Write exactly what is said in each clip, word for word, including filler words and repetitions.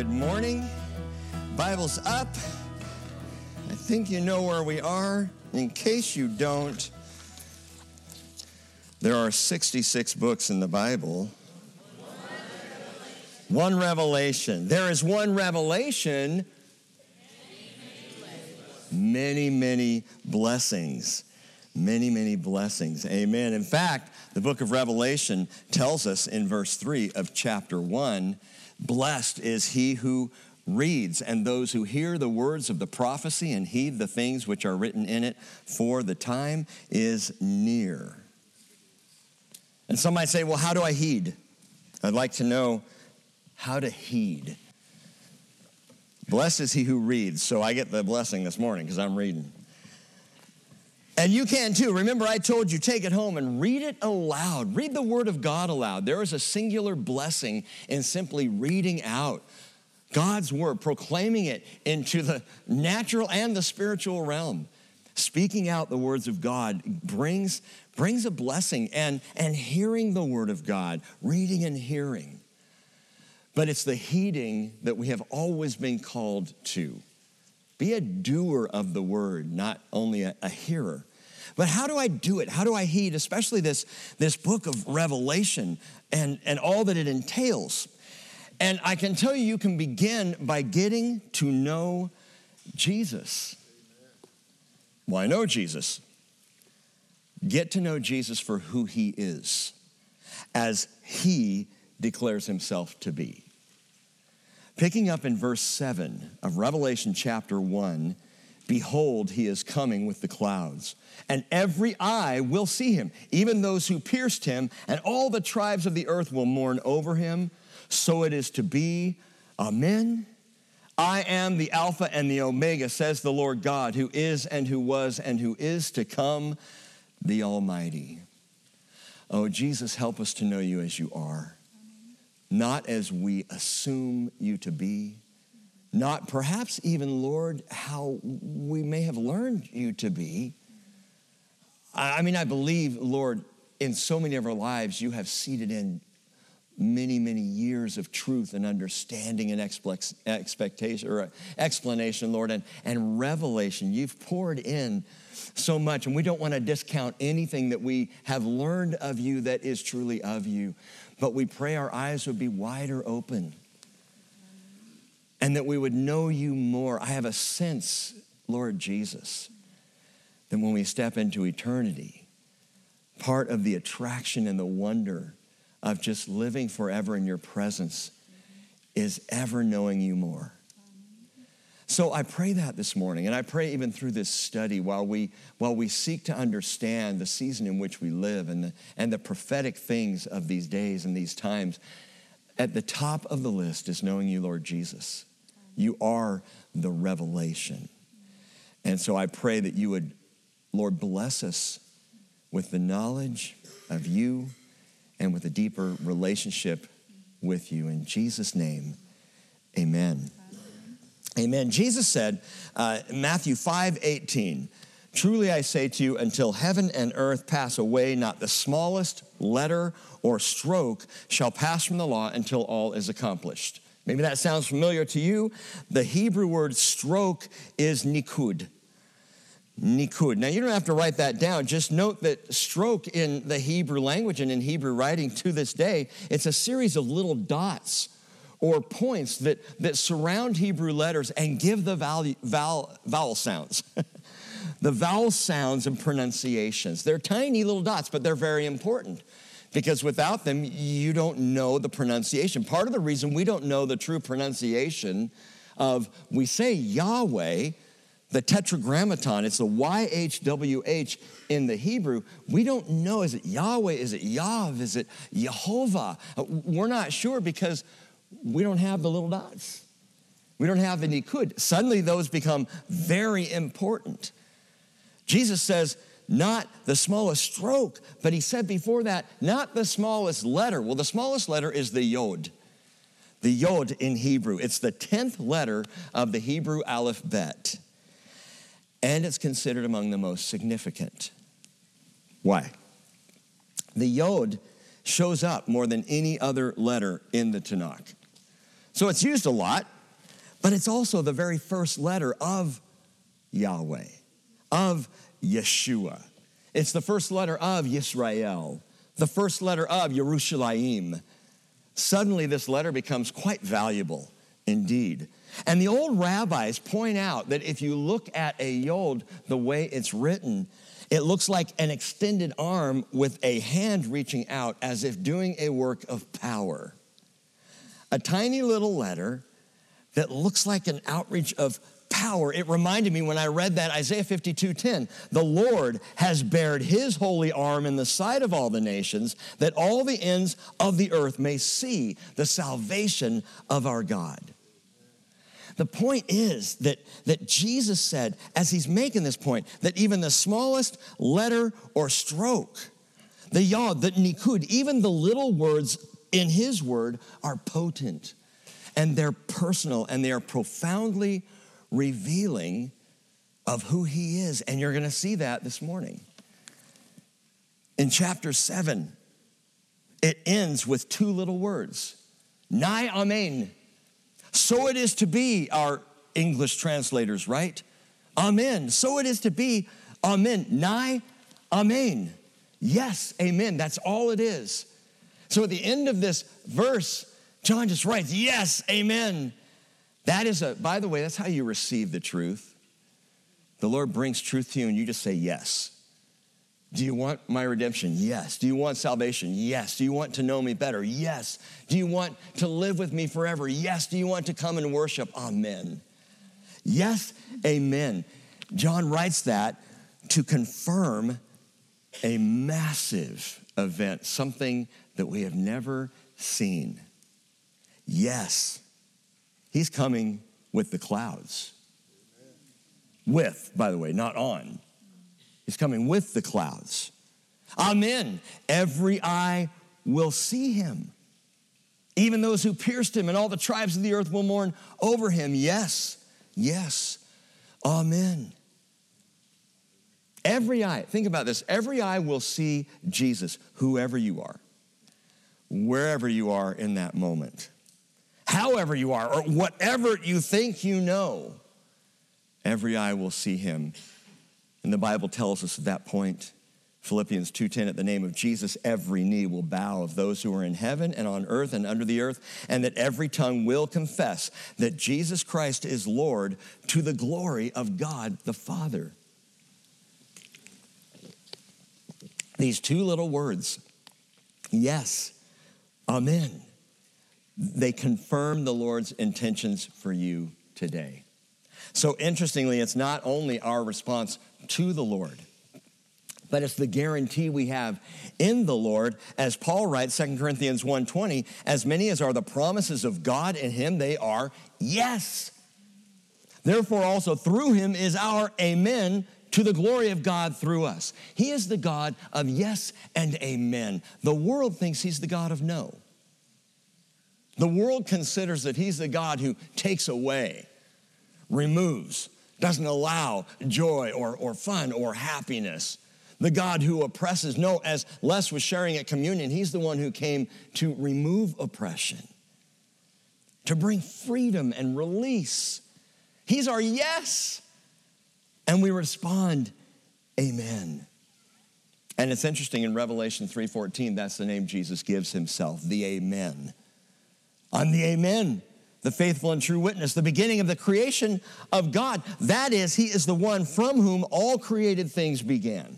good morning. Bible's up. I think you know where we are. In case you don't, there are sixty-six books in the Bible. One revelation. There is one revelation. Many, many blessings. Many, many blessings. Amen. In fact, the book of Revelation tells us in verse three of chapter one, blessed is he who reads and those who hear the words of the prophecy and heed the things which are written in it, for the time is near. And some might say, well, how do I heed? I'd like to know how to heed. Blessed is he who reads. So I get the blessing this morning because I'm reading. And you can too. Remember, I told you, take it home and read it aloud. Read the word of God aloud. There is a singular blessing in simply reading out God's word, proclaiming it into the natural and the spiritual realm. Speaking out the words of God brings, brings a blessing, and, and hearing the word of God, reading and hearing. But it's the heeding that we have always been called to. Be a doer of the word, not only a, a hearer. But how do I do it? How do I heed, especially this, this book of Revelation and, and all that it entails? And I can tell you, you can begin by getting to know Jesus. Well, I know Jesus. Get to know Jesus for who he is, as he declares himself to be. Picking up in verse seven of Revelation chapter one, behold, he is coming with the clouds, and every eye will see him, even those who pierced him, and all the tribes of the earth will mourn over him. So it is to be. Amen. I am the Alpha and the Omega, says the Lord God, who is and who was and who is to come, the Almighty. Oh, Jesus, help us to know you as you are. Not as we assume you to be, not perhaps even, Lord, how we may have learned you to be. I mean, I believe, Lord, in so many of our lives, you have seeded in many, many years of truth and understanding and expectation or explanation, Lord, and, and revelation. You've poured in so much, and we don't want to discount anything that we have learned of you that is truly of you. But we pray our eyes would be wider open and that we would know you more. I have a sense, Lord Jesus, that when we step into eternity, part of the attraction and the wonder of just living forever in your presence is ever knowing you more. So I pray that this morning, and I pray even through this study while we while we seek to understand the season in which we live and the, and the prophetic things of these days and these times, at the top of the list is knowing you, Lord Jesus. You are the revelation. And so I pray that you would, Lord, bless us with the knowledge of you and with a deeper relationship with you. In Jesus' name, amen. Amen. Jesus said, uh, Matthew five eighteen, truly I say to you, until heaven and earth pass away, not the smallest letter or stroke shall pass from the law until all is accomplished. Maybe that sounds familiar to you. The Hebrew word stroke is nikud. Nikud. Now, you don't have to write that down. Just note that stroke in the Hebrew language and in Hebrew writing to this day, it's a series of little dots or points that, that surround Hebrew letters and give the vowel, vowel, vowel sounds. The vowel sounds and pronunciations. They're tiny little dots, but they're very important because without them, you don't know the pronunciation. Part of the reason we don't know the true pronunciation of, we say Yahweh, the tetragrammaton, it's the Y H W H in the Hebrew. We don't know, is it Yahweh, is it Yav, is it Yehovah? We're not sure because we don't have the little dots. We don't have the nikud. Suddenly those become very important. Jesus says, not the smallest stroke, but he said before that, not the smallest letter. Well, the smallest letter is the yod. The yod in Hebrew. It's the tenth letter of the Hebrew alphabet. And it's considered among the most significant. Why? The yod shows up more than any other letter in the Tanakh. So it's used a lot, but it's also the very first letter of Yahweh, of Yeshua. It's the first letter of Yisrael, the first letter of Yerushalayim. Suddenly this letter becomes quite valuable indeed. And the old rabbis point out that if you look at a yod, the way it's written, it looks like an extended arm with a hand reaching out as if doing a work of power. A tiny little letter that looks like an outreach of power. It reminded me when I read that Isaiah fifty-two ten, the Lord has bared his holy arm in the sight of all the nations, that all the ends of the earth may see the salvation of our God. The point is that, that Jesus said, as he's making this point, that even the smallest letter or stroke, the yod, the nikud, even the little words in his word are potent, and they're personal, and they are profoundly revealing of who he is. And you're going to see that this morning. In chapter seven, it ends with two little words, Nai Amen. So it is to be, our English translators, right? Amen. So it is to be, amen. Nai, amen. Yes, amen. That's all it is. So at the end of this verse, John just writes, yes, amen. That is a, by the way, that's how you receive the truth. The Lord brings truth to you and you just say yes. Do you want my redemption? Yes. Do you want salvation? Yes. Do you want to know me better? Yes. Do you want to live with me forever? Yes. Do you want to come and worship? Amen. Yes, amen. John writes that to confirm a massive event, something that we have never seen. Yes, he's coming with the clouds. With, by the way, not on. He's coming with the clouds. Amen. Every eye will see him. Even those who pierced him, and all the tribes of the earth will mourn over him. Yes, yes. Amen. Every eye, think about this. Every eye will see Jesus, whoever you are, wherever you are in that moment, however you are, or whatever you think you know. Every eye will see him. And the Bible tells us at that point, Philippians two ten, at the name of Jesus, every knee will bow of those who are in heaven and on earth and under the earth, and that every tongue will confess that Jesus Christ is Lord, to the glory of God the Father. These two little words, yes, amen, they confirm the Lord's intentions for you today. So interestingly, it's not only our response to the Lord, but it's the guarantee we have in the Lord. As Paul writes, Second Corinthians one twenty, as many as are the promises of God in him, they are yes. Therefore also through him is our amen, to the glory of God through us. He is the God of yes and amen. The world thinks he's the God of no. The world considers that he's the God who takes away, removes, doesn't allow joy or, or fun or happiness. The God who oppresses. No, as Les was sharing at communion, he's the one who came to remove oppression, to bring freedom and release. He's our yes. And we respond, amen. And it's interesting, in Revelation three fourteen, that's the name Jesus gives himself, the amen. I'm the amen, the faithful and true witness, the beginning of the creation of God. That is, he is the one from whom all created things began.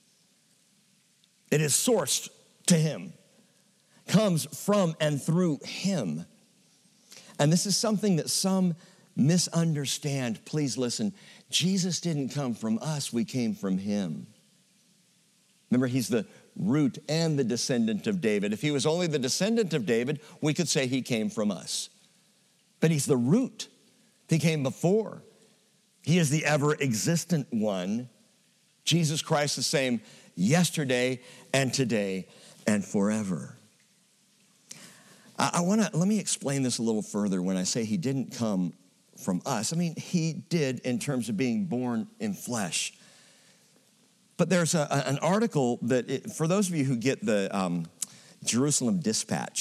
It is sourced to him, comes from and through him. And this is something that some misunderstand. Please listen. Jesus didn't come from us, we came from him. Remember, he's the root and the descendant of David. If he was only the descendant of David, we could say he came from us. But he's the root. He came before. He is the ever-existent one. Jesus Christ the same yesterday and today and forever. I, I want to, let me explain this a little further when I say he didn't come from us. I mean, he did in terms of being born in flesh. But there's a, an article that, it, for those of you who get the um, Jerusalem Dispatch,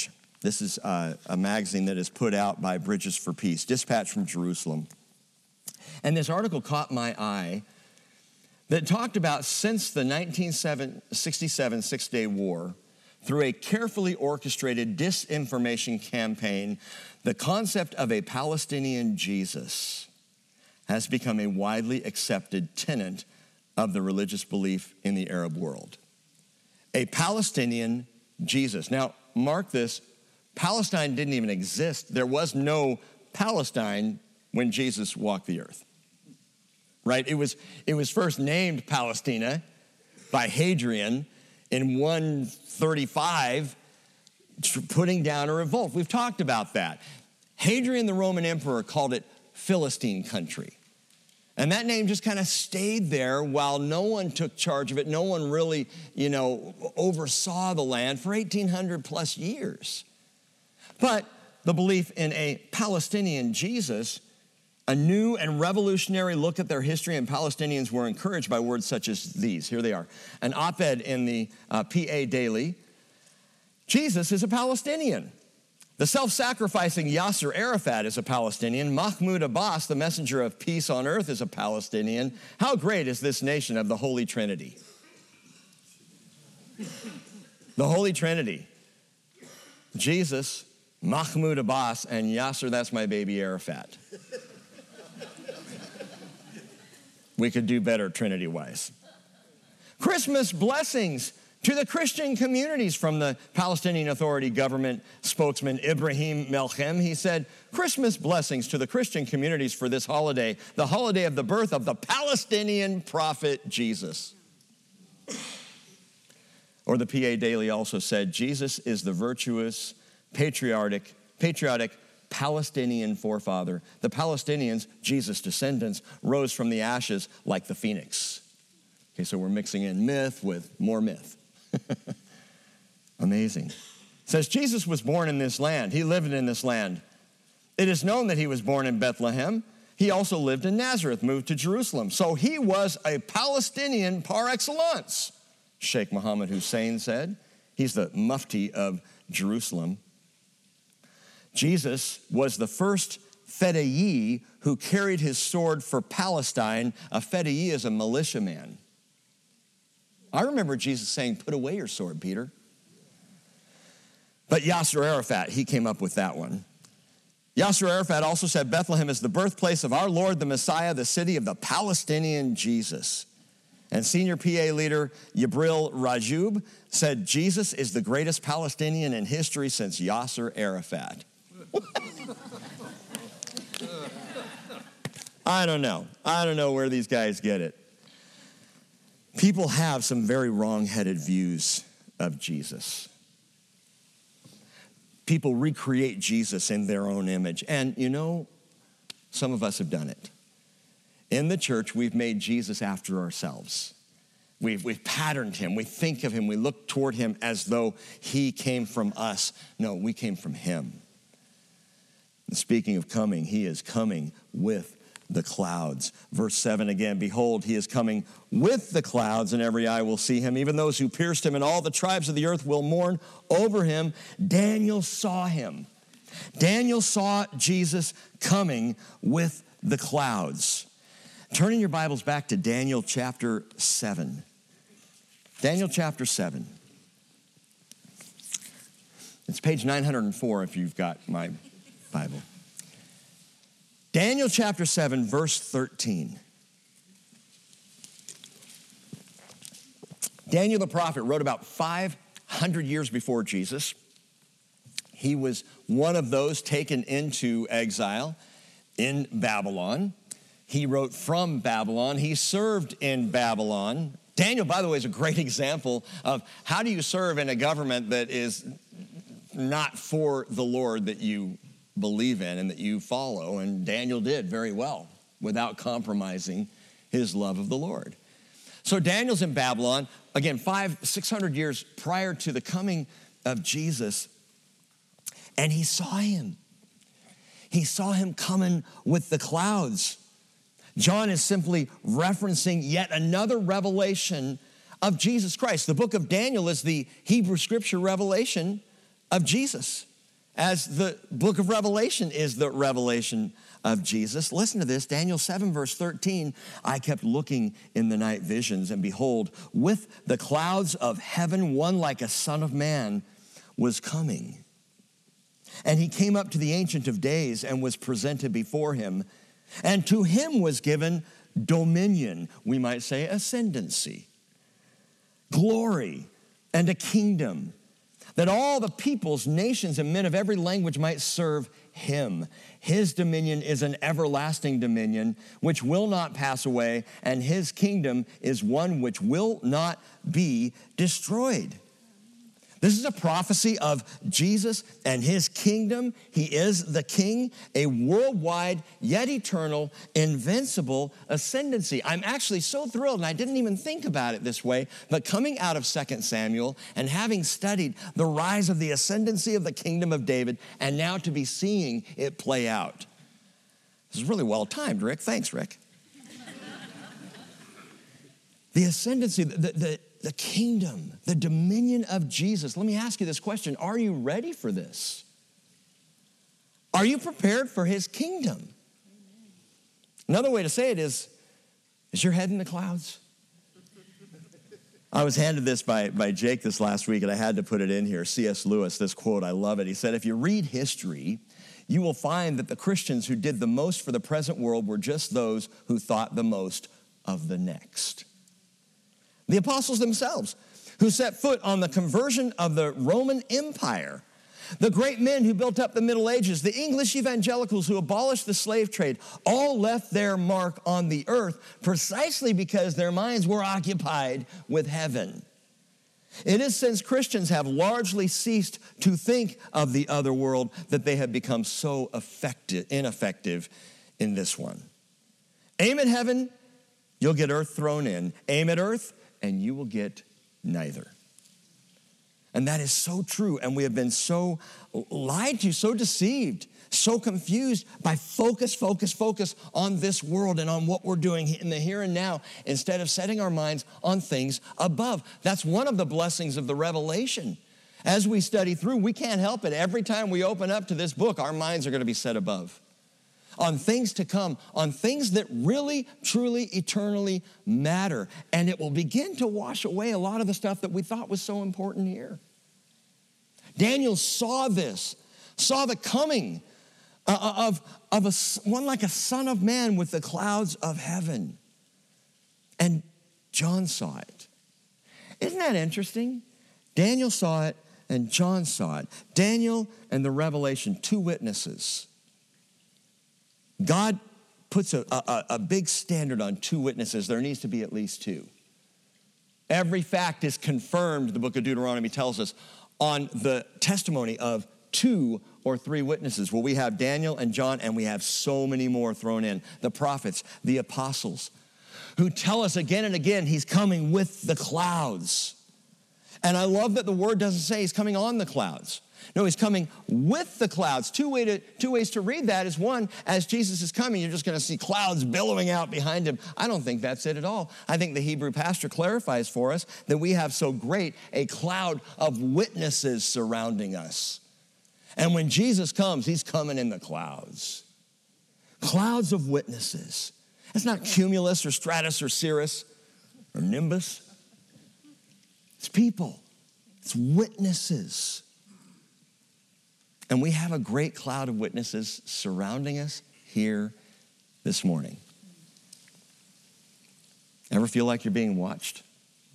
This is uh, a magazine that is put out by Bridges for Peace, Dispatch from Jerusalem. And this article caught my eye that talked about since the nineteen sixty-seven Six-Day War, through a carefully orchestrated disinformation campaign, the concept of a Palestinian Jesus has become a widely accepted tenet of the religious belief in the Arab world. A Palestinian Jesus. Now, mark this, Palestine didn't even exist. There was no Palestine when Jesus walked the earth. Right? It was, it was first named Palestina by Hadrian in one thirty-five, putting down a revolt. We've talked about that. Hadrian, the Roman emperor, called it Philistine country. And that name just kind of stayed there while no one took charge of it. No one really, you know, oversaw the land for eighteen hundred plus years. But the belief in a Palestinian Jesus, a new and revolutionary look at their history, and Palestinians were encouraged by words such as these. Here they are. An op-ed in the uh, P A Daily. Jesus is a Palestinian. The self-sacrificing Yasser Arafat is a Palestinian. Mahmoud Abbas, the messenger of peace on earth, is a Palestinian. How great is this nation of the Holy Trinity? The Holy Trinity. Jesus, Mahmoud Abbas, and Yasser, that's my baby Arafat. We could do better Trinity-wise. Christmas blessings to the Christian communities from the Palestinian Authority government spokesman Ibrahim Melchem. He said, Christmas blessings to the Christian communities for this holiday, the holiday of the birth of the Palestinian prophet Jesus. Or the P A Daily also said, Jesus is the virtuous, patriotic, patriotic Palestinian forefather. The Palestinians, Jesus' descendants, rose from the ashes like the phoenix. Okay, so we're mixing in myth with more myth. Amazing. It says Jesus was born in this land. He lived in this land. It is known that he was born in Bethlehem. He also lived in Nazareth, moved to Jerusalem. So he was a Palestinian par excellence, Sheikh Mohammed Hussein said. He's the mufti of Jerusalem. Jesus was the first fedayee who carried his sword for Palestine. A fedayee is a militiaman. I remember Jesus saying, put away your sword, Peter. But Yasser Arafat, he came up with that one. Yasser Arafat also said Bethlehem is the birthplace of our Lord, the Messiah, the city of the Palestinian Jesus. And senior P A leader Yabril Rajoub said Jesus is the greatest Palestinian in history since Yasser Arafat. I don't know. I don't know where these guys get it. People have some very wrong-headed views of Jesus. People recreate Jesus in their own image. And you know, some of us have done it. In the church, we've made Jesus after ourselves. We've, we've patterned him. We think of him. We look toward him as though he came from us. No, we came from him. And speaking of coming, he is coming with the clouds. Verse seven again, behold, he is coming with the clouds, and every eye will see him. Even those who pierced him, and all the tribes of the earth will mourn over him. Daniel saw him. Daniel saw Jesus coming with the clouds. Turning your Bibles back to Daniel chapter seven. Daniel chapter seven. It's page nine hundred four if you've got my Bible. Daniel chapter seven, verse thirteen. Daniel the prophet wrote about five hundred years before Jesus. He was one of those taken into exile in Babylon. He wrote from Babylon. He served in Babylon. Daniel, by the way, is a great example of how do you serve in a government that is not for the Lord that you believe in and that you follow. And Daniel did very well without compromising his love of the Lord. So Daniel's in Babylon, again, five, six hundred years prior to the coming of Jesus. And he saw him. He saw him coming with the clouds. John is simply referencing yet another revelation of Jesus Christ. The book of Daniel is the Hebrew scripture revelation of Jesus. as the book of Revelation is the revelation of Jesus. Listen to this, Daniel seven, verse thirteen. I kept looking in the night visions, and behold, with the clouds of heaven, one like a son of man was coming. And he came up to the Ancient of Days and was presented before him. And to him was given dominion, we might say ascendancy, glory, and a kingdom, that all the peoples, nations, and men of every language might serve him. His dominion is an everlasting dominion which will not pass away, and his kingdom is one which will not be destroyed. This is a prophecy of Jesus and his kingdom. He is the king, a worldwide, yet eternal, invincible ascendancy. I'm actually so thrilled, and I didn't even think about it this way, but coming out of Second Samuel and having studied the rise of the ascendancy of the kingdom of David, and now to be seeing it play out. This is really well timed, Rick. Thanks, Rick. The ascendancy, the, the The kingdom, the dominion of Jesus. Let me ask you this question. Are you ready for this? Are you prepared for his kingdom? Another way to say it is, is your head in the clouds? I was handed this by, by Jake this last week, and I had to put it in here. C S Lewis, this quote, I love it. He said, if you read history, you will find that the Christians who did the most for the present world were just those who thought the most of the next. The apostles themselves, who set foot on the conversion of the Roman Empire, the great men who built up the Middle Ages, the English evangelicals who abolished the slave trade, all left their mark on the earth precisely because their minds were occupied with heaven. It is since Christians have largely ceased to think of the other world that they have become so effective, ineffective in this one. Aim at heaven, you'll get earth thrown in. Aim at earth, and you will get neither. And that is so true, and we have been so lied to, so deceived, so confused by focus, focus, focus on this world and on what we're doing in the here and now instead of setting our minds on things above. That's one of the blessings of the revelation. As we study through, we can't help it. Every time we open up to this book, our minds are going to be set above, on things to come, on things that really, truly, eternally matter. And it will begin to wash away a lot of the stuff that we thought was so important here. Daniel saw this, saw the coming of, of a, one like a son of man with the clouds of heaven. And John saw it. Isn't that interesting? Daniel saw it and John saw it. Daniel and the revelation, two witnesses. God puts a, a, a big standard on two witnesses. There needs to be at least two. Every fact is confirmed, the book of Deuteronomy tells us, on the testimony of two or three witnesses. Well, we have Daniel and John, and we have so many more thrown in. The prophets, the apostles, who tell us again and again he's coming with the clouds. And I love that the word doesn't say he's coming on the clouds. No, he's coming with the clouds. Two, way to, two ways to read that is, one, as Jesus is coming, you're just going to see clouds billowing out behind him. I don't think that's it at all. I think the Hebrew pastor clarifies for us that we have so great a cloud of witnesses surrounding us. And when Jesus comes, he's coming in the clouds. Clouds of witnesses. It's not cumulus or stratus or cirrus or nimbus. It's people. It's witnesses. And we have a great cloud of witnesses surrounding us here this morning. Ever feel like you're being watched?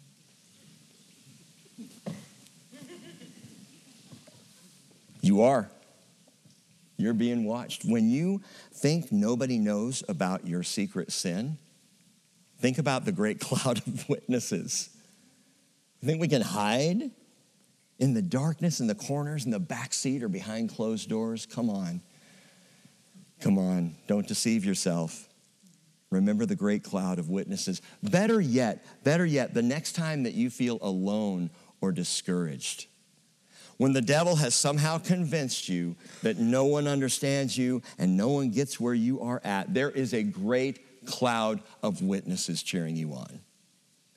You are. You're being watched. When you think nobody knows about your secret sin, think about the great cloud of witnesses. You think we can hide in the darkness, in the corners, in the back seat, or behind closed doors? Come on. Come on. Don't deceive yourself. Remember the great cloud of witnesses. Better yet, better yet, the next time that you feel alone or discouraged, when the devil has somehow convinced you that no one understands you and no one gets where you are at, there is a great cloud of witnesses cheering you on.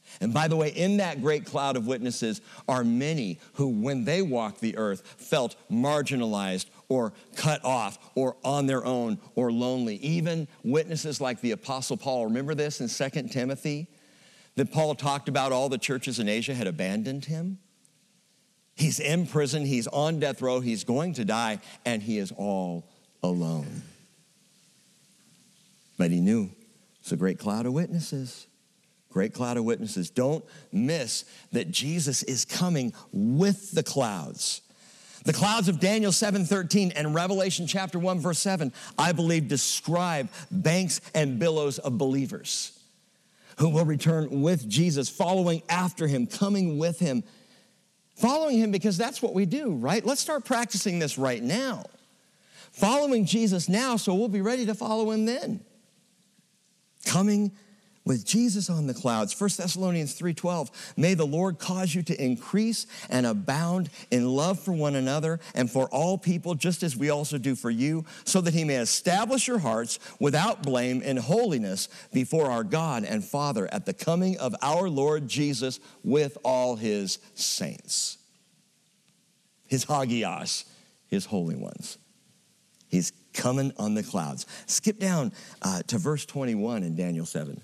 And by the way, in that great cloud of witnesses are many who, when they walked the earth, felt marginalized or cut off or on their own or lonely. Even witnesses like the Apostle Paul. Remember this in Second Timothy? That Paul talked about all the churches in Asia had abandoned him. He's in prison, he's on death row, he's going to die, and he is all alone. But he knew it's a great cloud of witnesses. Great cloud of witnesses. Don't miss that Jesus is coming with the clouds. The clouds of Daniel seven thirteen and Revelation chapter one verse seven, I believe, describe banks and billows of believers who will return with Jesus, following after him, coming with him, following him because that's what we do, right? Let's start practicing this right now. Following Jesus now so we'll be ready to follow him then. Coming with Jesus on the clouds. First Thessalonians three twelve, may the Lord cause you to increase and abound in love for one another and for all people, just as we also do for you, so that he may establish your hearts without blame in holiness before our God and Father at the coming of our Lord Jesus with all his saints. His hagios, his holy ones. He's coming on the clouds. Skip down uh, to verse twenty-one in Daniel seven.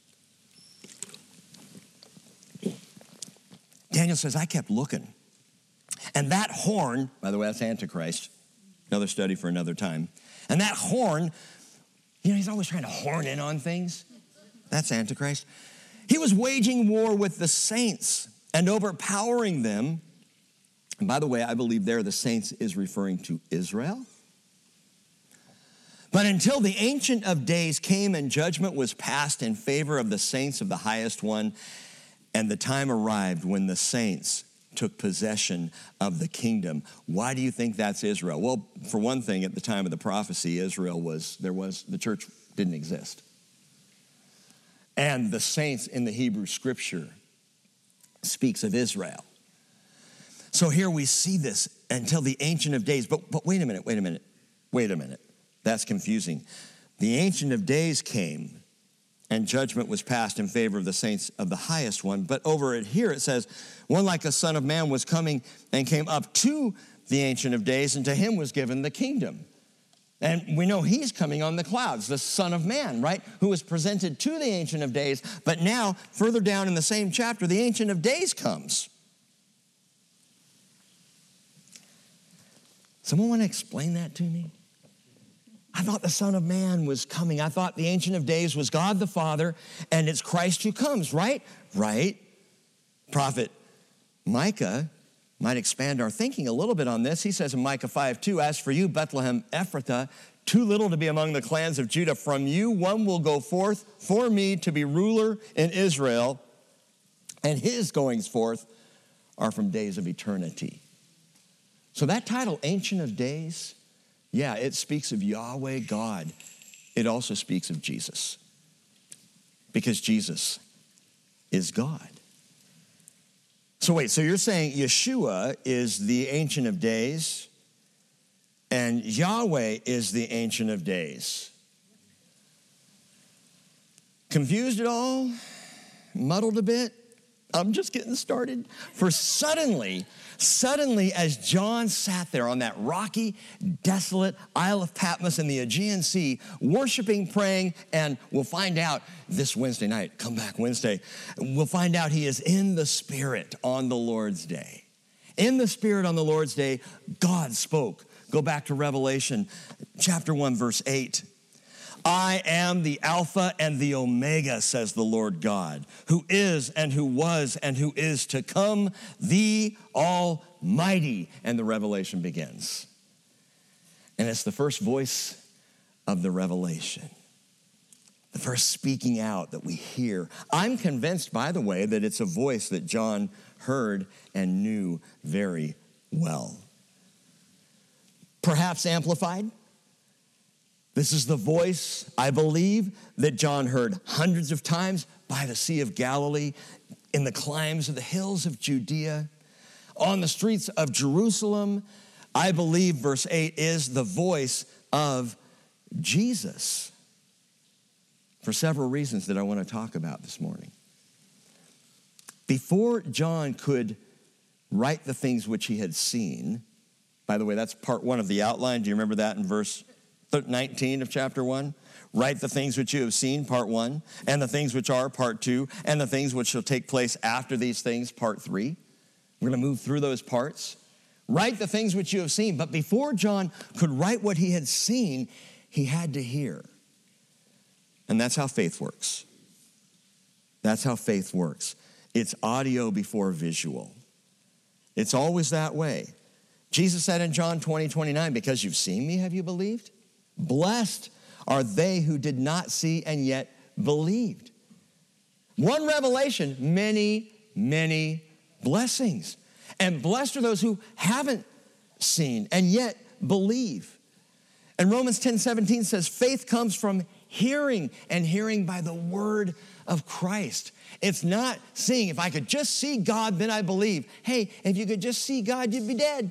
Daniel says, I kept looking. And that horn, by the way, that's Antichrist. Another study for another time. And that horn, you know, he's always trying to horn in on things. That's Antichrist. He was waging war with the saints and overpowering them. And by the way, I believe there the saints is referring to Israel. But until the Ancient of Days came and judgment was passed in favor of the saints of the highest one, and the time arrived when the saints took possession of the kingdom. Why do you think that's Israel? Well, for one thing, at the time of the prophecy, Israel was, there was, the church didn't exist. And the saints in the Hebrew scripture speaks of Israel. So here we see this until the Ancient of Days. But, but wait a minute, wait a minute, wait a minute. That's confusing. The Ancient of Days came and judgment was passed in favor of the saints of the highest one. But over it here it says, one like a son of man was coming and came up to the Ancient of Days, and to him was given the kingdom. And we know he's coming on the clouds, the Son of Man, right? Who was presented to the Ancient of Days. But now, further down in the same chapter, the Ancient of Days comes. Someone want to explain that to me? I thought the Son of Man was coming. I thought the Ancient of Days was God the Father, and it's Christ who comes, right? Right. Prophet Micah might expand our thinking a little bit on this. He says in Micah five two, as for you, Bethlehem Ephrathah, too little to be among the clans of Judah, from you one will go forth for me to be ruler in Israel, and his goings forth are from days of eternity. So that title, Ancient of Days, yeah, it speaks of Yahweh God. It also speaks of Jesus, because Jesus is God. So wait, so you're saying Yeshua is the Ancient of Days and Yahweh is the Ancient of Days. Confused at all? Muddled a bit? I'm just getting started. For suddenly, suddenly as John sat there on that rocky, desolate Isle of Patmos in the Aegean Sea, worshiping, praying, and we'll find out this Wednesday night, come back Wednesday, we'll find out he is in the Spirit on the Lord's day. In the Spirit on the Lord's day, God spoke. Go back to Revelation chapter one, verse eight. I am the Alpha and the Omega, says the Lord God, who is and who was and who is to come, the Almighty. And the revelation begins. And it's the first voice of the revelation, the first speaking out that we hear. I'm convinced, by the way, that it's a voice that John heard and knew very well. Perhaps amplified. This is the voice, I believe, that John heard hundreds of times by the Sea of Galilee, in the climbs of the hills of Judea, on the streets of Jerusalem. I believe, verse eight, is the voice of Jesus, for several reasons that I want to talk about this morning. Before John could write the things which he had seen, by the way, that's part one of the outline. Do you remember that in verse nineteen of chapter one? Write the things which you have seen, part one, and the things which are, part two, and the things which shall take place after these things, part three. We're going to move through those parts. Write the things which you have seen. But before John could write what he had seen, he had to hear. And that's how faith works. That's how faith works. It's audio before visual. It's always that way. Jesus said in John twenty, twenty-nine, because you've seen me, have you believed? Blessed are they who did not see and yet believed. One revelation, many, many blessings. And blessed are those who haven't seen and yet believe. And Romans ten, seventeen says, faith comes from hearing, and hearing by the word of Christ. It's not seeing. If I could just see God, then I believe. Hey, if you could just see God, you'd be dead.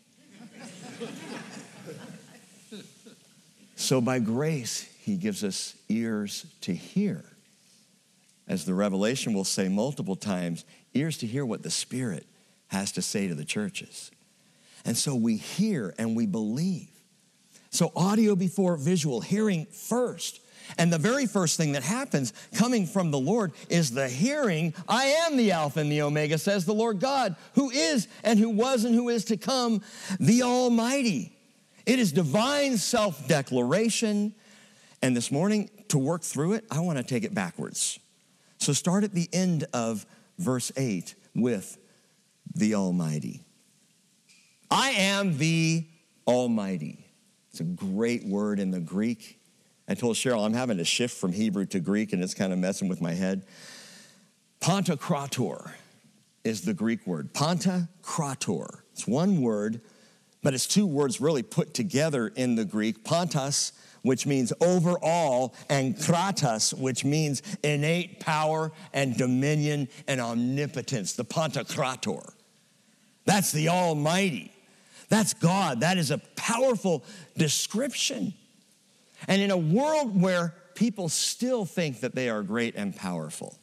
So by grace, he gives us ears to hear. As the Revelation will say multiple times, ears to hear what the Spirit has to say to the churches. And so we hear and we believe. So audio before visual, hearing first. And the very first thing that happens coming from the Lord is the hearing. I am the Alpha and the Omega, says the Lord God, who is and who was and who is to come, the Almighty. It is divine self-declaration. And this morning, to work through it, I want to take it backwards. So start at the end of verse eight with the Almighty. I am the Almighty. It's a great word in the Greek. I told Cheryl I'm having to shift from Hebrew to Greek, and it's kind of messing with my head. Pantokrator is the Greek word. Pantokrator. It's one word, but it's two words really put together in the Greek. Pantas, which means overall, and kratos, which means innate power and dominion and omnipotence. The Pantokrator. That's the Almighty. That's God. That is a powerful description. And in a world where people still think that they are great and powerful,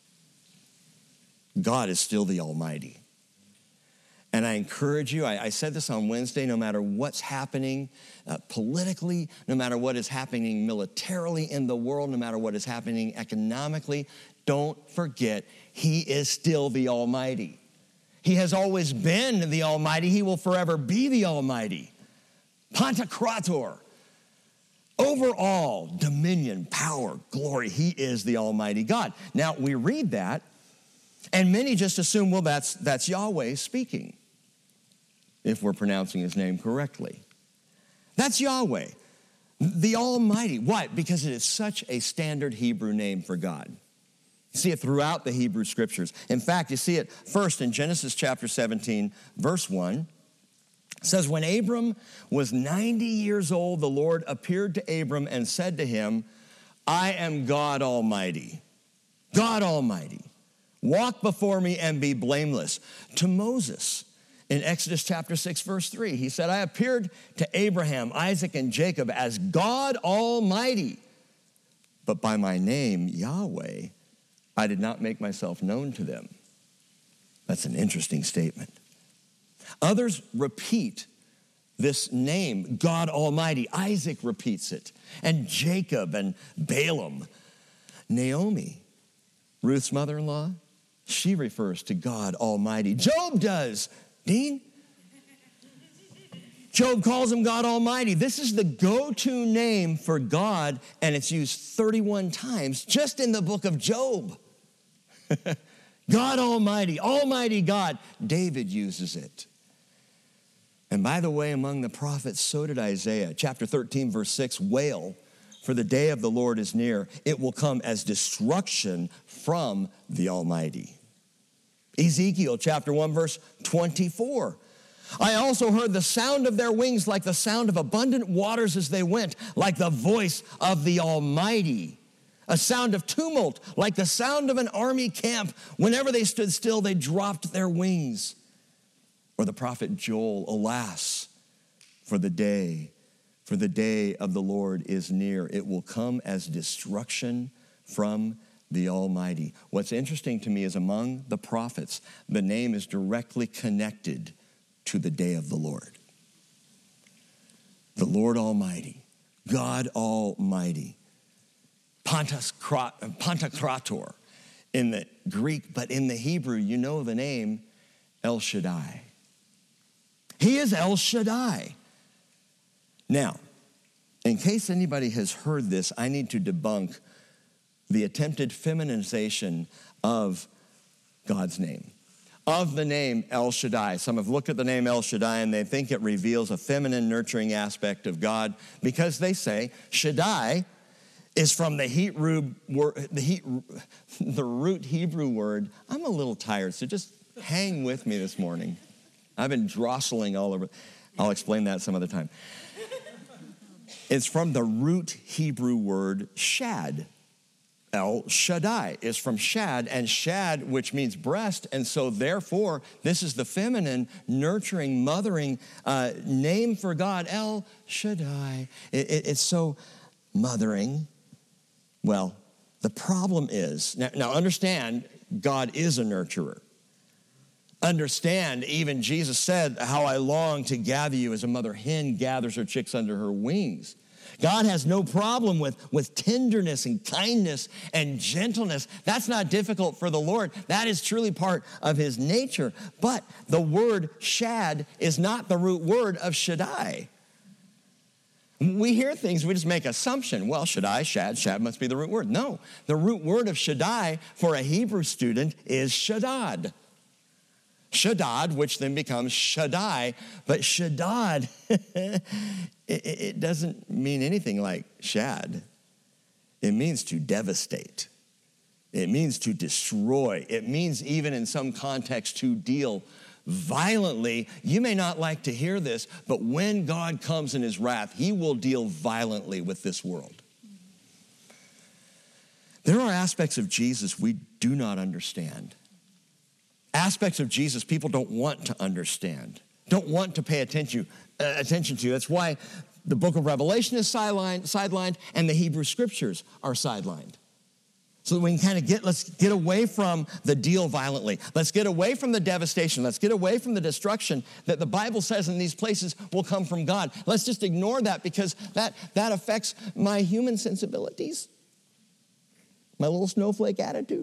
God is still the Almighty. And I encourage you, I, I said this on Wednesday, no matter what's happening uh, politically, no matter what is happening militarily in the world, no matter what is happening economically, don't forget, he is still the Almighty. He has always been the Almighty. He will forever be the Almighty. Pantokrator. Overall, dominion, power, glory. He is the Almighty God. Now, we read that, and many just assume, well, that's, that's Yahweh speaking, if we're pronouncing his name correctly. That's Yahweh, the Almighty. Why? Because it is such a standard Hebrew name for God. You see it throughout the Hebrew Scriptures. In fact, you see it first in Genesis chapter seventeen, verse one. It says, when Abram was ninety years old, the Lord appeared to Abram and said to him, I am God Almighty. God Almighty. Walk before me and be blameless. To Moses, in Exodus chapter six, verse three, he said, I appeared to Abraham, Isaac, and Jacob as God Almighty. But by my name, Yahweh, I did not make myself known to them. That's an interesting statement. Others repeat this name, God Almighty. Isaac repeats it, and Jacob and Balaam. Naomi, Ruth's mother-in-law, she refers to God Almighty. Job does. Dean? Job calls him God Almighty. This is the go-to name for God, and it's used thirty-one times just in the book of Job. God Almighty, Almighty God. David uses it. And by the way, among the prophets, so did Isaiah. Chapter thirteen, verse six, wail, for the day of the Lord is near. It will come as destruction from the Almighty. Ezekiel chapter one, verse twenty-four. I also heard the sound of their wings like the sound of abundant waters as they went, like the voice of the Almighty. A sound of tumult, like the sound of an army camp. Whenever they stood still, they dropped their wings. Or the prophet Joel, alas, for the day, for the day of the Lord is near. It will come as destruction from the Almighty. What's interesting to me is among the prophets, the name is directly connected to the day of the Lord. The Lord Almighty, God Almighty. Pantocrator in the Greek, but in the Hebrew, you know the name El Shaddai. He is El Shaddai. Now, in case anybody has heard this, I need to debunk the attempted feminization of God's name, of the name El Shaddai. Some have looked at the name El Shaddai and they think it reveals a feminine, nurturing aspect of God because they say Shaddai is from the Hebrew word, the, he, the root Hebrew word. I'm a little tired, so just hang with me this morning. I've been jostling all over. I'll explain that some other time. It's from the root Hebrew word shad. El Shaddai is from shad, and shad, which means breast, and so therefore, this is the feminine, nurturing, mothering uh, name for God, El Shaddai. It, it, it's so mothering. Well, the problem is, now, now understand, God is a nurturer. Understand, even Jesus said, how I long to gather you as a mother hen gathers her chicks under her wings. God has no problem with, with tenderness and kindness and gentleness. That's not difficult for the Lord. That is truly part of his nature. But the word shad is not the root word of Shaddai. We hear things, we just make assumption. Well, Shaddai, shad, shad must be the root word. No, the root word of Shaddai for a Hebrew student is Shaddad. Shaddad, which then becomes Shaddai. But Shaddad, it, it doesn't mean anything like shad. It means to devastate. It means to destroy. It means even in some context to deal violently. You may not like to hear this, but when God comes in his wrath, he will deal violently with this world. There are aspects of Jesus we do not understand. Aspects of Jesus people don't want to understand, don't want to pay attention, uh, attention to. That's why the book of Revelation is sidelined, sidelined and the Hebrew scriptures are sidelined. So that we can kind of get, let's get away from the deal violently. Let's get away from the devastation. Let's get away from the destruction that the Bible says in these places will come from God. Let's just ignore that because that, that affects my human sensibilities, my little snowflake attitude.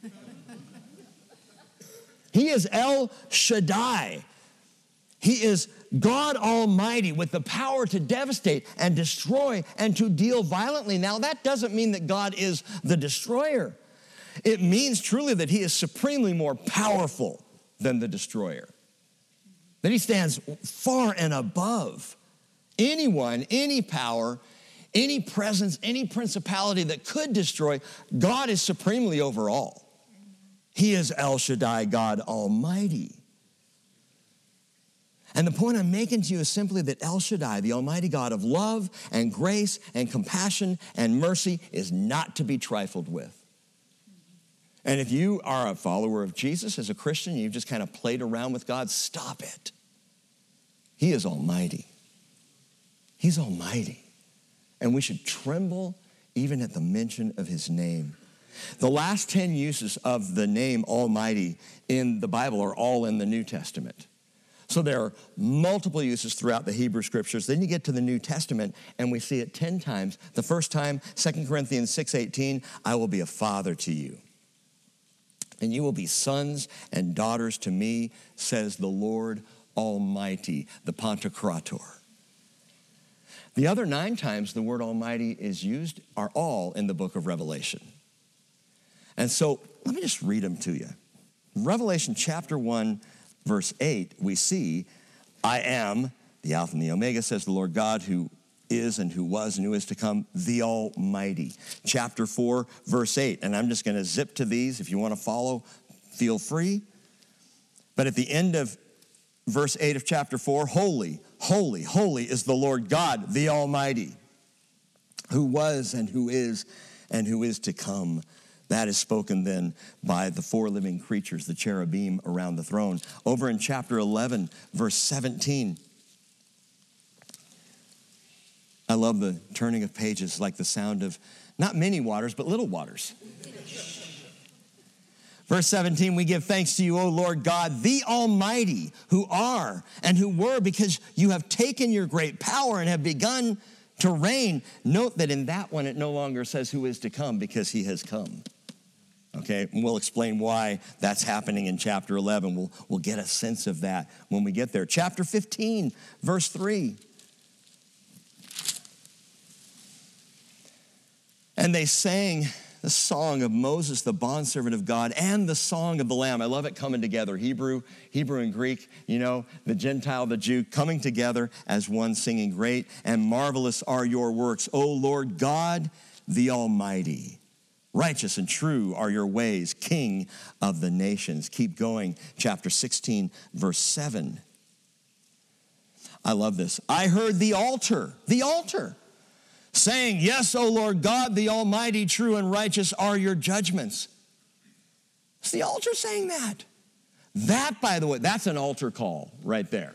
He is El Shaddai. He is God Almighty with the power to devastate and destroy and to deal violently. Now, that doesn't mean that God is the destroyer. It means truly that he is supremely more powerful than the destroyer. That he stands far and above anyone, any power, any presence, any principality that could destroy. God is supremely over all. He is El Shaddai, God Almighty. And the point I'm making to you is simply that El Shaddai, the Almighty God of love and grace and compassion and mercy, is not to be trifled with. And if you are a follower of Jesus as a Christian, you've just kind of played around with God, stop it. He is almighty. He's almighty. And we should tremble even at the mention of his name. The last ten uses of the name Almighty in the Bible are all in the New Testament. So there are multiple uses throughout the Hebrew Scriptures. Then you get to the New Testament, and we see it ten times. The first time, Second Corinthians six eighteen, I will be a father to you, and you will be sons and daughters to me, says the Lord Almighty, the Pantocrator. The other nine times the word Almighty is used are all in the book of Revelation. And so let me just read them to you. Revelation chapter one, verse eight, we see, I am, the Alpha and the Omega, says the Lord God, who is and who was and who is to come, the Almighty. Chapter four, verse eight, and I'm just going to zip to these. If you want to follow, feel free. But at the end of verse eight of chapter four, holy, holy, holy is the Lord God, the Almighty, who was and who is and who is to come. That is spoken then by the four living creatures, the cherubim around the throne. Over in chapter eleven, verse seventeen, I love the turning of pages like the sound of not many waters, but little waters. Verse seventeen, we give thanks to you, O Lord God, the Almighty, who are and who were, because you have taken your great power and have begun to reign. Note that in that one, it no longer says who is to come, because he has come. Okay, and we'll explain why that's happening in chapter eleven. We'll, we'll get a sense of that when we get there. Chapter fifteen, verse three. And they sang the song of Moses, the bondservant of God, and the song of the Lamb. I love it coming together. Hebrew, Hebrew and Greek, you know, the Gentile, the Jew, coming together as one, singing, great and marvelous are your works, O Lord God, the Almighty. Righteous and true are your ways, King of the nations. Keep going. Chapter sixteen, verse seven. I love this. I heard the altar, the altar, saying, yes, O Lord God, the Almighty, true and righteous are your judgments. It's the altar saying that. That, by the way, that's an altar call right there.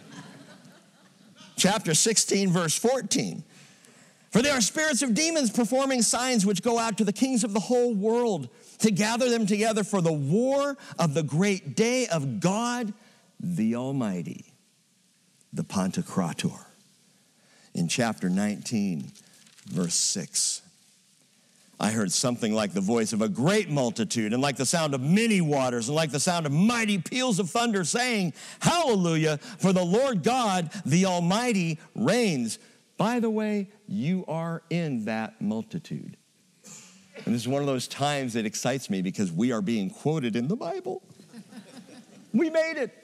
Chapter sixteen, verse fourteen. For there are spirits of demons performing signs which go out to the kings of the whole world to gather them together for the war of the great day of God, the Almighty, the Pantocrator. In chapter nineteen, verse six, I heard something like the voice of a great multitude and like the sound of many waters and like the sound of mighty peals of thunder saying, hallelujah, for the Lord God, the Almighty, reigns. By the way, you are in that multitude. And this is one of those times that excites me because we are being quoted in the Bible. We made it.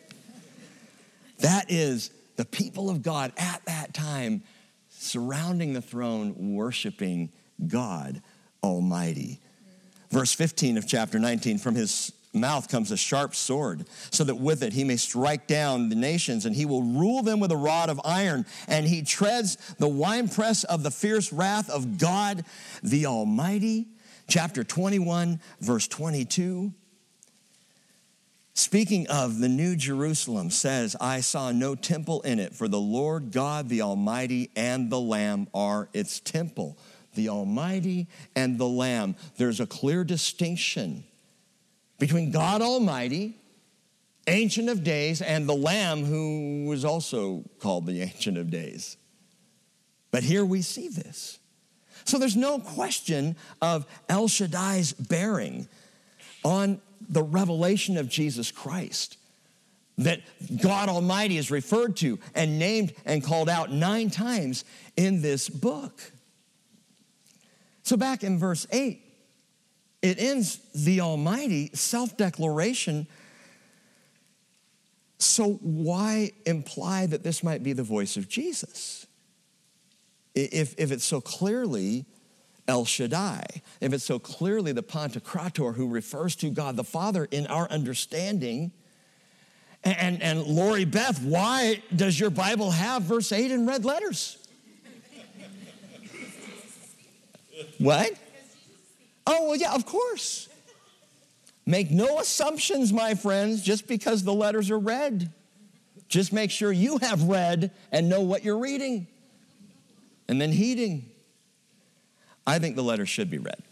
That is the people of God at that time surrounding the throne, worshiping God Almighty. Verse fifteen of chapter nineteen, from his mouth comes a sharp sword, so that with it he may strike down the nations, and he will rule them with a rod of iron, and he treads the winepress of the fierce wrath of God the Almighty. Chapter twenty-one, verse twenty-two. Speaking of the New Jerusalem, says, I saw no temple in it, for the Lord God, the Almighty, and the Lamb are its temple. The Almighty and the Lamb. There's a clear distinction between God Almighty, Ancient of Days, and the Lamb, who was also called the Ancient of Days. But here we see this. So there's no question of El Shaddai's bearing on the revelation of Jesus Christ, that God Almighty is referred to and named and called out nine times in this book. So back in verse eight, it ends the Almighty, self-declaration. So why imply that this might be the voice of Jesus? If, if it's so clearly El Shaddai, if it's so clearly the Pantocrator who refers to God the Father in our understanding, and, and Lori Beth, why does your Bible have verse eight in red letters? What? Oh, well, yeah, of course. Make no assumptions, my friends, just because the letters are red. Just make sure you have read and know what you're reading. And then heeding. I think the letters should be read.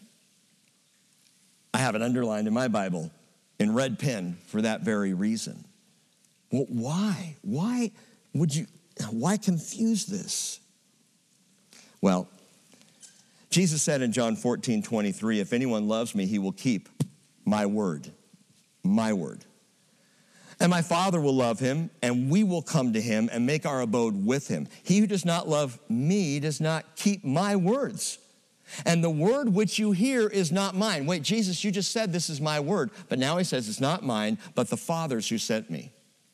I have it underlined in my Bible in red pen for that very reason. Well, why? Why would you, why confuse this? Well, Jesus said in John fourteen twenty-three, if anyone loves me, he will keep my word, my word. And my Father will love him, and we will come to him and make our abode with him. He who does not love me does not keep my words. And the word which you hear is not mine. Wait, Jesus, you just said this is my word. But now he says it's not mine, but the Father's who sent me.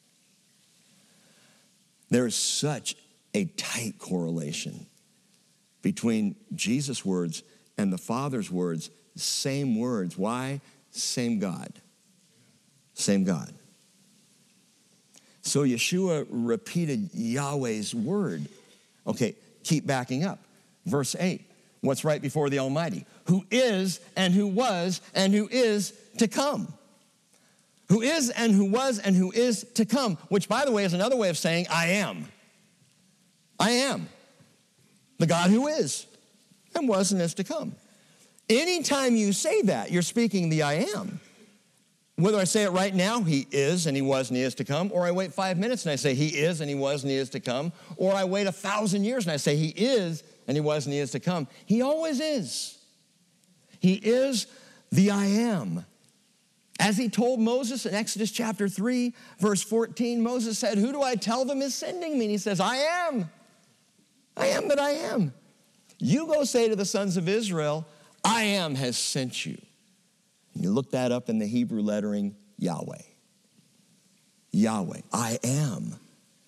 There is such a tight correlation between Jesus' words and the Father's words. Same words. Why? Same God. Same God. So Yeshua repeated Yahweh's word. Okay, keep backing up. Verse eight. What's right before the Almighty? Who is and who was and who is to come. Who is and who was and who is to come. Which, by the way, is another way of saying I am. I am. The God who is and was and is to come. Anytime you say that, you're speaking the I am. Whether I say it right now, he is and he was and he is to come, or I wait five minutes and I say he is and he was and he is to come, or I wait a thousand years and I say he is and he was and he is to come. He always is. He is the I am. As he told Moses in Exodus chapter three, verse fourteen, Moses said, who do I tell them is sending me? And he says, I am. I am that I am. You go say to the sons of Israel, I am has sent you. You look that up in the Hebrew lettering, Yahweh. Yahweh, I am.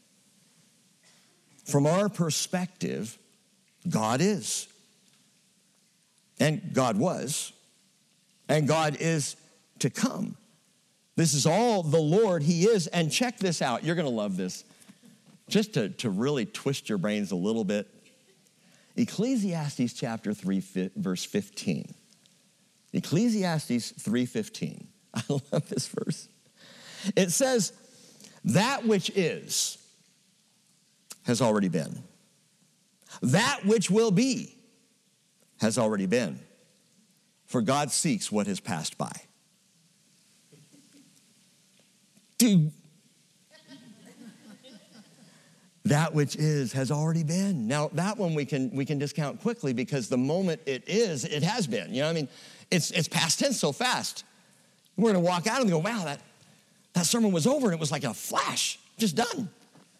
From our perspective, God is. And God was. And God is to come. This is all the Lord he is. And check this out. You're going to love this. Just to, to really twist your brains a little bit. Ecclesiastes chapter three, verse fifteen. Ecclesiastes three fifteen. I love this verse. It says, that which is has already been. That which will be has already been. For God seeks what has passed by. Dude. That which is has already been. Now, that one we can we can discount quickly because the moment it is, it has been. You know what I mean? It's, it's past tense so fast. We're going to walk out and go, wow, that, that sermon was over and it was like a flash, just done.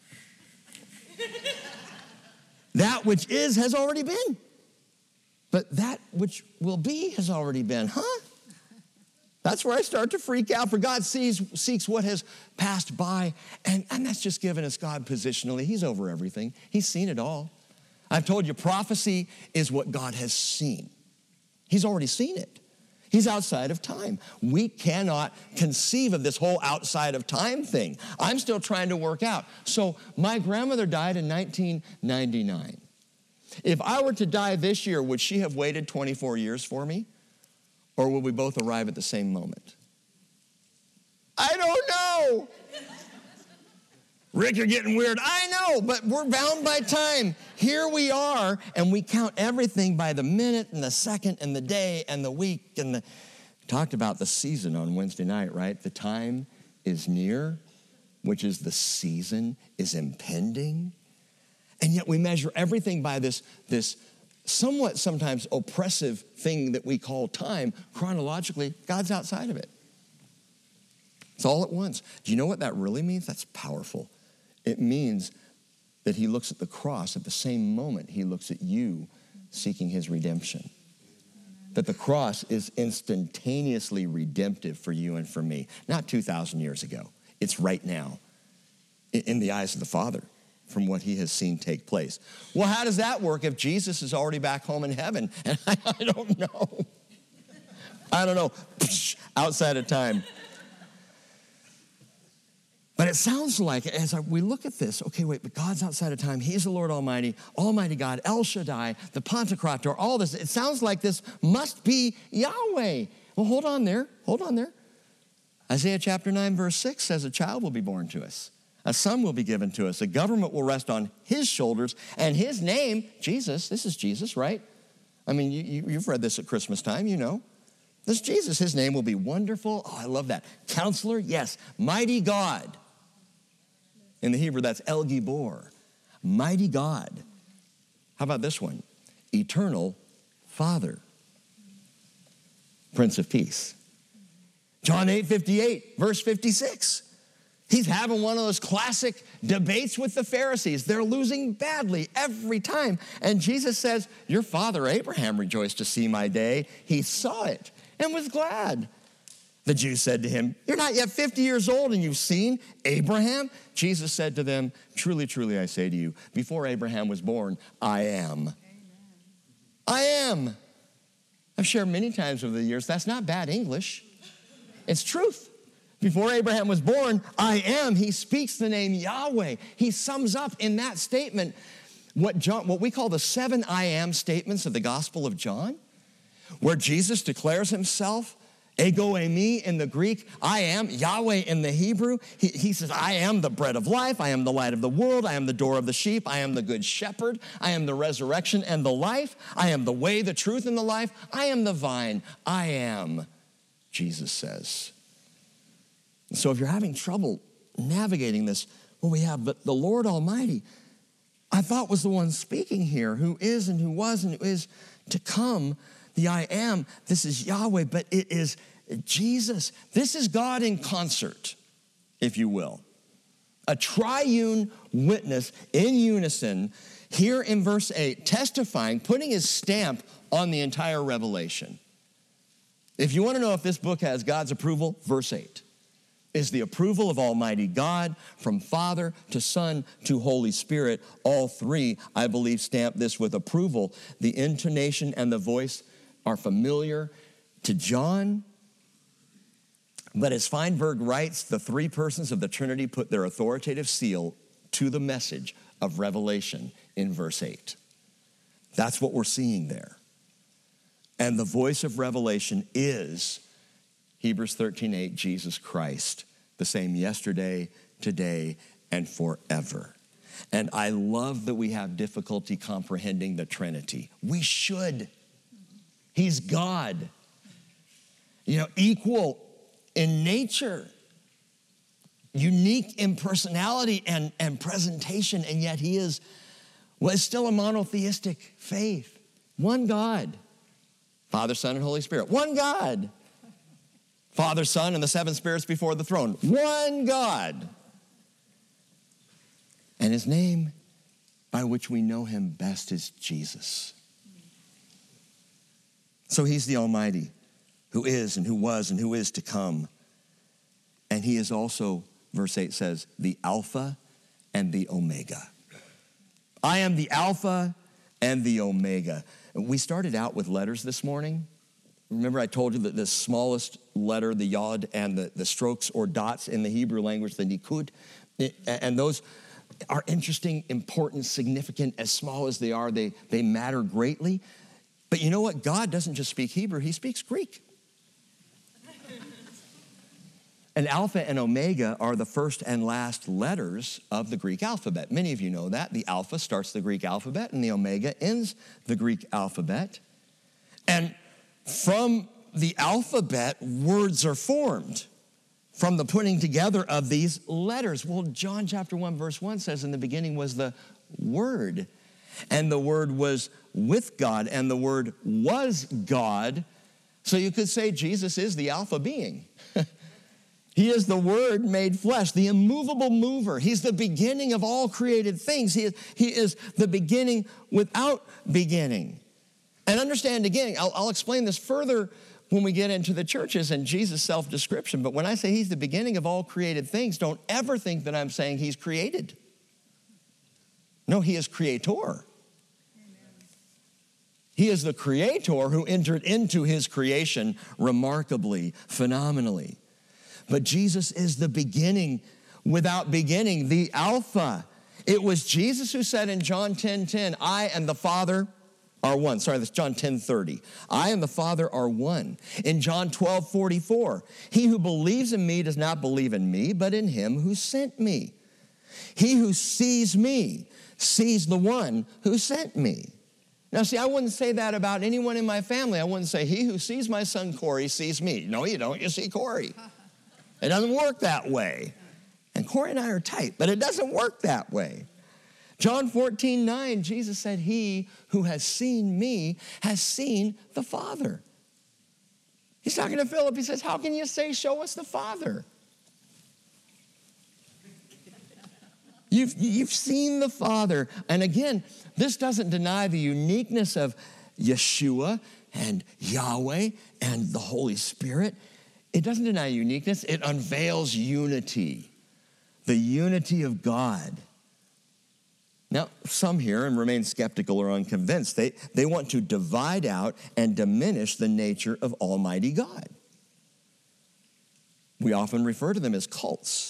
That which is has already been. But that which will be has already been. Huh? That's where I start to freak out. For God sees, seeks what has passed by. And, and that's just given us God positionally. He's over everything. He's seen it all. I've told you, prophecy is what God has seen. He's already seen it. He's outside of time. We cannot conceive of this whole outside of time thing. I'm still trying to work out. So my grandmother died in nineteen ninety-nine. If I were to die this year, would she have waited twenty-four years for me? Or will we both arrive at the same moment? I don't know. Rick, you're getting weird. I know, but we're bound by time. Here we are, and we count everything by the minute and the second and the day and the week. And the talked about the season on Wednesday night, right? The time is near, which is the season is impending. And yet we measure everything by this, this somewhat sometimes oppressive thing that we call time. Chronologically, God's outside of it. It's all at once. Do you know what that really means? That's powerful. It means that he looks at the cross at the same moment he looks at you seeking his redemption. That the cross is instantaneously redemptive for you and for me. Not two thousand years ago. It's right now in the eyes of the Father from what he has seen take place. Well, how does that work if Jesus is already back home in heaven? And I, I don't know. I don't know. Outside of time. But it sounds like, as we look at this, okay, wait, but God's outside of time. He's the Lord Almighty, Almighty God, El Shaddai, the Pantocrator, all this. It sounds like this must be Yahweh. Well, hold on there. Hold on there. Isaiah chapter nine, verse six says, a child will be born to us. A son will be given to us. A government will rest on his shoulders. And his name, Jesus, this is Jesus, right? I mean, you, you, you've read this at Christmas time, you know. This is Jesus. His name will be Wonderful. Oh, I love that. Counselor, yes. Mighty God. In the Hebrew, that's El Gibor. Mighty God. How about this one? Eternal Father. Prince of Peace. John eight fifty-eight, verse fifty-six. He's having one of those classic debates with the Pharisees. They're losing badly every time. And Jesus says, your father Abraham rejoiced to see my day. He saw it and was glad. The Jews said to him, you're not yet fifty years old and you've seen Abraham? Jesus said to them, truly, truly, I say to you, before Abraham was born, I am. Amen. I am. I've shared many times over the years, that's not bad English. It's truth. Before Abraham was born, I am. He speaks the name Yahweh. He sums up in that statement what John, what we call the seven I am statements of the Gospel of John, where Jesus declares himself Ego eimi in the Greek, I am. Yahweh in the Hebrew, he, he says, I am the bread of life. I am the light of the world. I am the door of the sheep. I am the good shepherd. I am the resurrection and the life. I am the way, the truth, and the life. I am the vine. I am, Jesus says. So if you're having trouble navigating this, well, we have, but the Lord Almighty, I thought was the one speaking here, who is and who was and who is to come. The I am, this is Yahweh, but it is Jesus. This is God in concert, if you will. A triune witness in unison here in verse eight, testifying, putting his stamp on the entire revelation. If you want to know if this book has God's approval, verse eight is the approval of Almighty God from Father to Son to Holy Spirit. All three, I believe, stamp this with approval. The intonation and the voice are familiar to John. But as Feinberg writes, the three persons of the Trinity put their authoritative seal to the message of Revelation in verse eight. That's what we're seeing there. And the voice of Revelation is Hebrews thirteen eight, Jesus Christ, the same yesterday, today, and forever. And I love that we have difficulty comprehending the Trinity. We should. He's God, you know, equal in nature, unique in personality and, and presentation, and yet he is, well, it's still a monotheistic faith. One God, Father, Son, and Holy Spirit. One God, Father, Son, and the seven spirits before the throne. One God. And his name by which we know him best is Jesus. So he's the Almighty, who is and who was and who is to come. And he is also, verse eight says, the Alpha and the Omega. I am the Alpha and the Omega. We started out with letters this morning. Remember I told you that the smallest letter, the yod, and the, the strokes or dots in the Hebrew language, the nikud, and those are interesting, important, significant. As small as they are, they, they matter greatly. But you know what? God doesn't just speak Hebrew, he speaks Greek. And Alpha and Omega are the first and last letters of the Greek alphabet. Many of you know that. The Alpha starts the Greek alphabet and the Omega ends the Greek alphabet. And from the alphabet, words are formed from the putting together of these letters. Well, John chapter one, verse one says, in the beginning was the Word. And the Word was with God, and the Word was God. So you could say Jesus is the Alpha being. He is the Word made flesh, the immovable mover. He's the beginning of all created things. He is, he is the beginning without beginning. And understand again, I'll, I'll explain this further when we get into the churches and Jesus' self-description. But when I say he's the beginning of all created things, don't ever think that I'm saying he's created. No, he is creator. Amen. He is the creator who entered into his creation remarkably, phenomenally. But Jesus is the beginning without beginning, the Alpha. It was Jesus who said in John ten ten, I and the Father are one. Sorry, that's John ten thirty. I and the Father are one. In John twelve forty-four, he who believes in me does not believe in me, but in him who sent me. He who sees me sees the one who sent me. Now, see, I wouldn't say that about anyone in my family. I wouldn't say, he who sees my son Corey sees me. No, you don't. You see Corey. It doesn't work that way. And Corey and I are tight, but it doesn't work that way. John fourteen nine, Jesus said, he who has seen me has seen the Father. He's talking to Philip. He says, how can you say, show us the Father? You've, you've seen the Father. And again, this doesn't deny the uniqueness of Yeshua and Yahweh and the Holy Spirit. It doesn't deny uniqueness. It unveils unity, the unity of God. Now, some here and remain skeptical or unconvinced. They, they want to divide out and diminish the nature of Almighty God. We often refer to them as cults.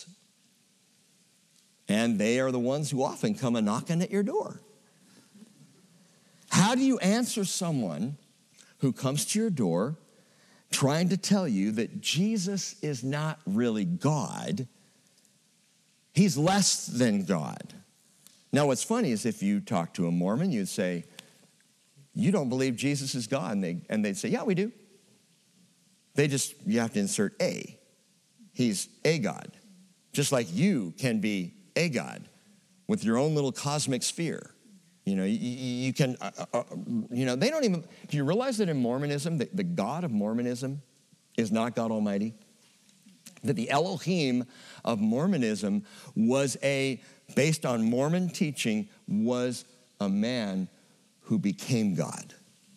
And they are the ones who often come a knocking at your door. How do you answer someone who comes to your door trying to tell you that Jesus is not really God. He's less than God. Now, what's funny is if you talk to a Mormon, you'd say, you don't believe Jesus is God. And, they, and they'd say, yeah, we do. They just, you have to insert a. He's a God. Just like you can be a God with your own little cosmic sphere. You know, you, you can, uh, uh, you know, they don't even, do you realize that in Mormonism, the, the God of Mormonism is not God Almighty? That the Elohim of Mormonism was a, based on Mormon teaching, was a man who became God.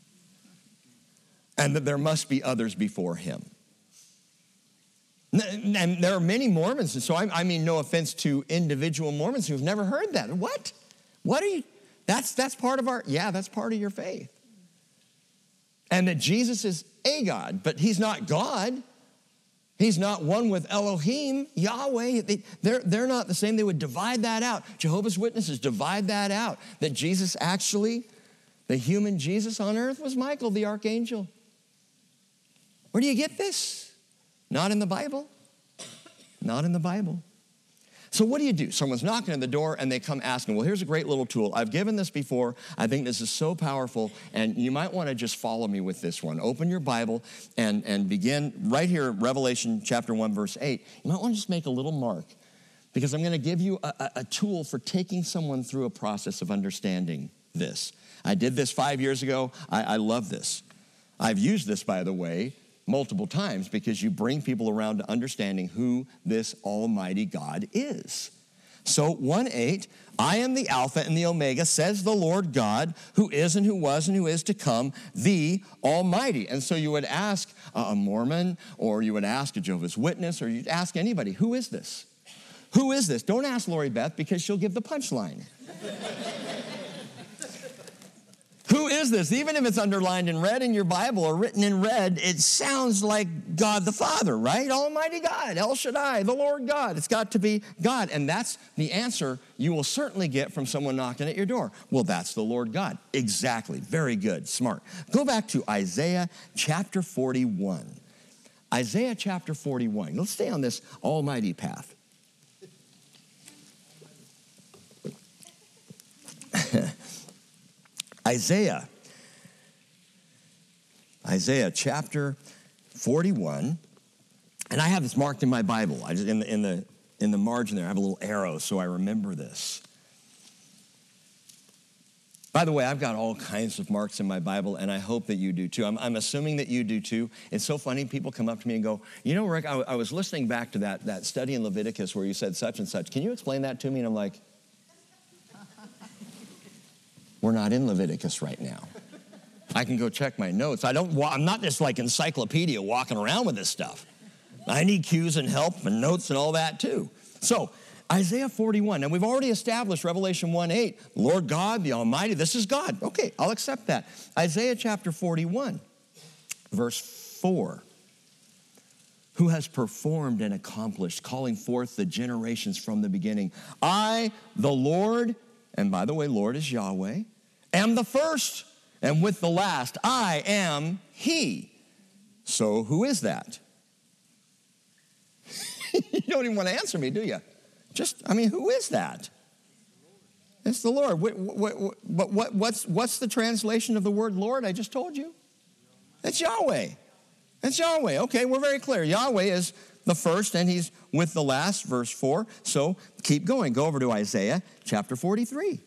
And that there must be others before him. And there are many Mormons, and so I, I mean no offense to individual Mormons who've never heard that. What? What are you, that's, that's part of our, yeah, that's part of your faith. And that Jesus is a God, but he's not God. He's not one with Elohim, Yahweh. They, they're, they're not the same. They would divide that out. Jehovah's Witnesses divide that out. That Jesus actually, the human Jesus on earth was Michael, the archangel. Where do you get this? Not in the Bible. Not in the Bible. So what do you do? Someone's knocking on the door and they come asking, well, here's a great little tool. I've given this before. I think this is so powerful, and you might want to just follow me with this one. Open your Bible and, and begin right here, Revelation chapter one, verse eight. You might want to just make a little mark, because I'm going to give you a, a, a tool for taking someone through a process of understanding this. I did this five years ago. I, I love this. I've used this, by the way, multiple times, because you bring people around to understanding who this almighty God is. So one eight, I am the Alpha and the Omega, says the Lord God, who is and who was and who is to come, the Almighty. And so you would ask a Mormon, or you would ask a Jehovah's Witness, or you'd ask anybody, who is this? Who is this? Don't ask Lori Beth, because she'll give the punchline. Who is this? Even if it's underlined in red in your Bible or written in red, it sounds like God the Father, right? Almighty God, El Shaddai, the Lord God. It's got to be God. And that's the answer you will certainly get from someone knocking at your door. Well, that's the Lord God. Exactly. Very good. Smart. Go back to Isaiah chapter forty-one. Isaiah chapter forty-one. Let's stay on this almighty path. Isaiah, Isaiah chapter forty-one, and I have this marked in my Bible. I just, in the, in the, in the margin there, I have a little arrow, so I remember this. By the way, I've got all kinds of marks in my Bible, and I hope that you do too. I'm, I'm assuming that you do too. It's so funny, people come up to me and go, you know, Rick, I, I was listening back to that, that study in Leviticus where you said such and such. Can you explain that to me? And I'm like, we're not in Leviticus right now. I can go check my notes. I don't, I'm not just like encyclopedia walking around with this stuff. I need cues and help and notes and all that too. So Isaiah forty-one, and we've already established Revelation one eight, Lord God, the Almighty, this is God. Okay, I'll accept that. Isaiah chapter forty-one, verse four. Who has performed and accomplished, calling forth the generations from the beginning. I, the Lord, and by the way, Lord is Yahweh, am the first, and with the last, I am He. So who is that? You don't even want to answer me, do you? Just, I mean, who is that? It's the Lord. What, what, what, what, what's, what's the translation of the word Lord? I just told you. It's Yahweh. It's Yahweh. Okay, we're very clear. Yahweh is the first, and He's with the last, verse four. So keep going. Go over to Isaiah chapter forty-three.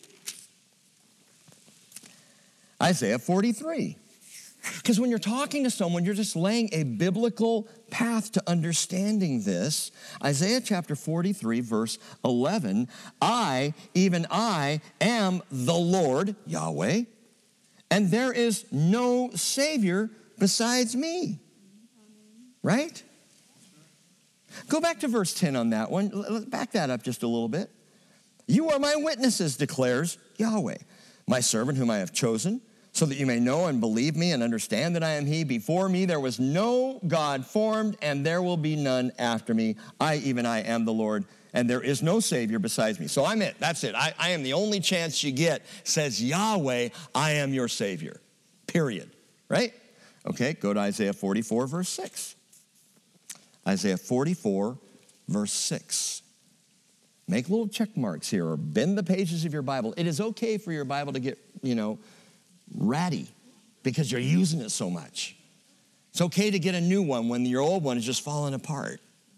Isaiah forty-three. Because when you're talking to someone, you're just laying a biblical path to understanding this. Isaiah chapter forty-three, verse eleven. I, even I, am the Lord, Yahweh, and there is no Savior besides me. Right? Go back to verse ten on that one. Let's back that up just a little bit. You are my witnesses, declares Yahweh, my servant whom I have chosen, so that you may know and believe me and understand that I am He. Before me there was no God formed, and there will be none after me. I, even I, am the Lord, and there is no Savior besides me. So I'm it. That's it. I, I am the only chance you get, says Yahweh, I am your Savior. Period. Right? Okay, go to Isaiah forty-four, verse six. Isaiah forty-four, verse six. Make little check marks here or bend the pages of your Bible. It is okay for your Bible to get, you know, ratty because you're using it so much. It's okay to get a new one when your old one is just falling apart.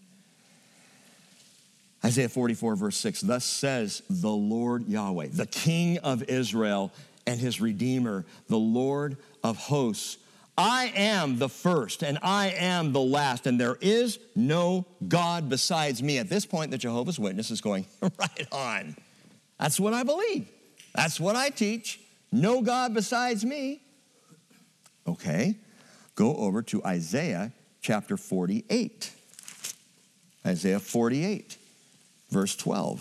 Isaiah forty-four, verse six, thus says the Lord Yahweh, the King of Israel and his Redeemer, the Lord of hosts. I am the first and I am the last, and there is no God besides me. At this point, the Jehovah's Witness is going, right on. That's what I believe. That's what I teach. No God besides me. Okay, go over to Isaiah chapter forty-eight. Isaiah forty-eight, verse twelve.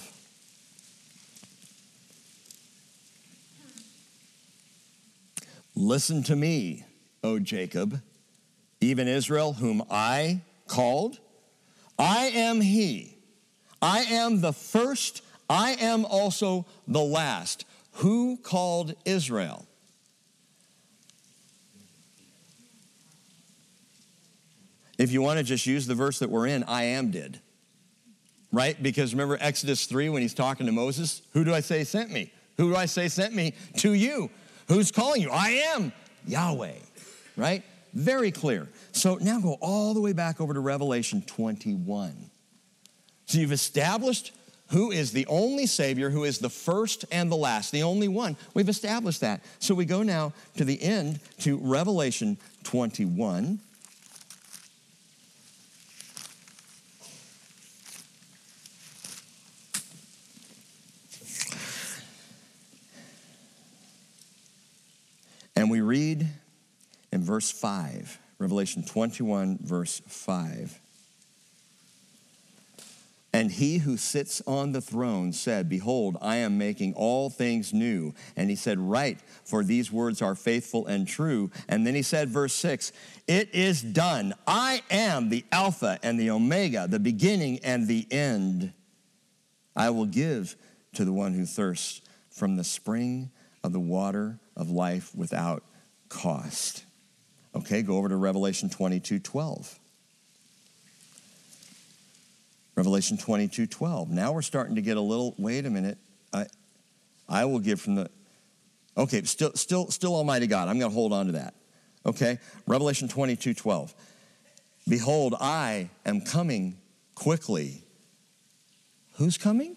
Listen to me, O Jacob, even Israel, whom I called. I am he. I am the first. I am also the last. Who called Israel? If you want to just use the verse that we're in, I am did. Right? Because remember Exodus three when he's talking to Moses? Who do I say sent me? Who do I say sent me? To you. Who's calling you? I am Yahweh. Right? Very clear. So now go all the way back over to Revelation twenty-one. So you've established who is the only Savior, who is the first and the last, the only one. We've established that. So we go now to the end, to Revelation twenty-one. And we read in verse five, Revelation twenty-one, verse five. And he who sits on the throne said, behold, I am making all things new. And he said, write, for these words are faithful and true. And then he said, verse six, it is done. I am the Alpha and the Omega, the beginning and the end. I will give to the one who thirsts from the spring of the water of life without cost. Okay, go over to Revelation twenty-two, twelve. Revelation twenty-two, twelve. Now we're starting to get a little, wait a minute. I I will give from the, okay, still, still, still Almighty God. I'm going to hold on to that. Okay, Revelation twenty-two, twelve. Behold, I am coming quickly. Who's coming?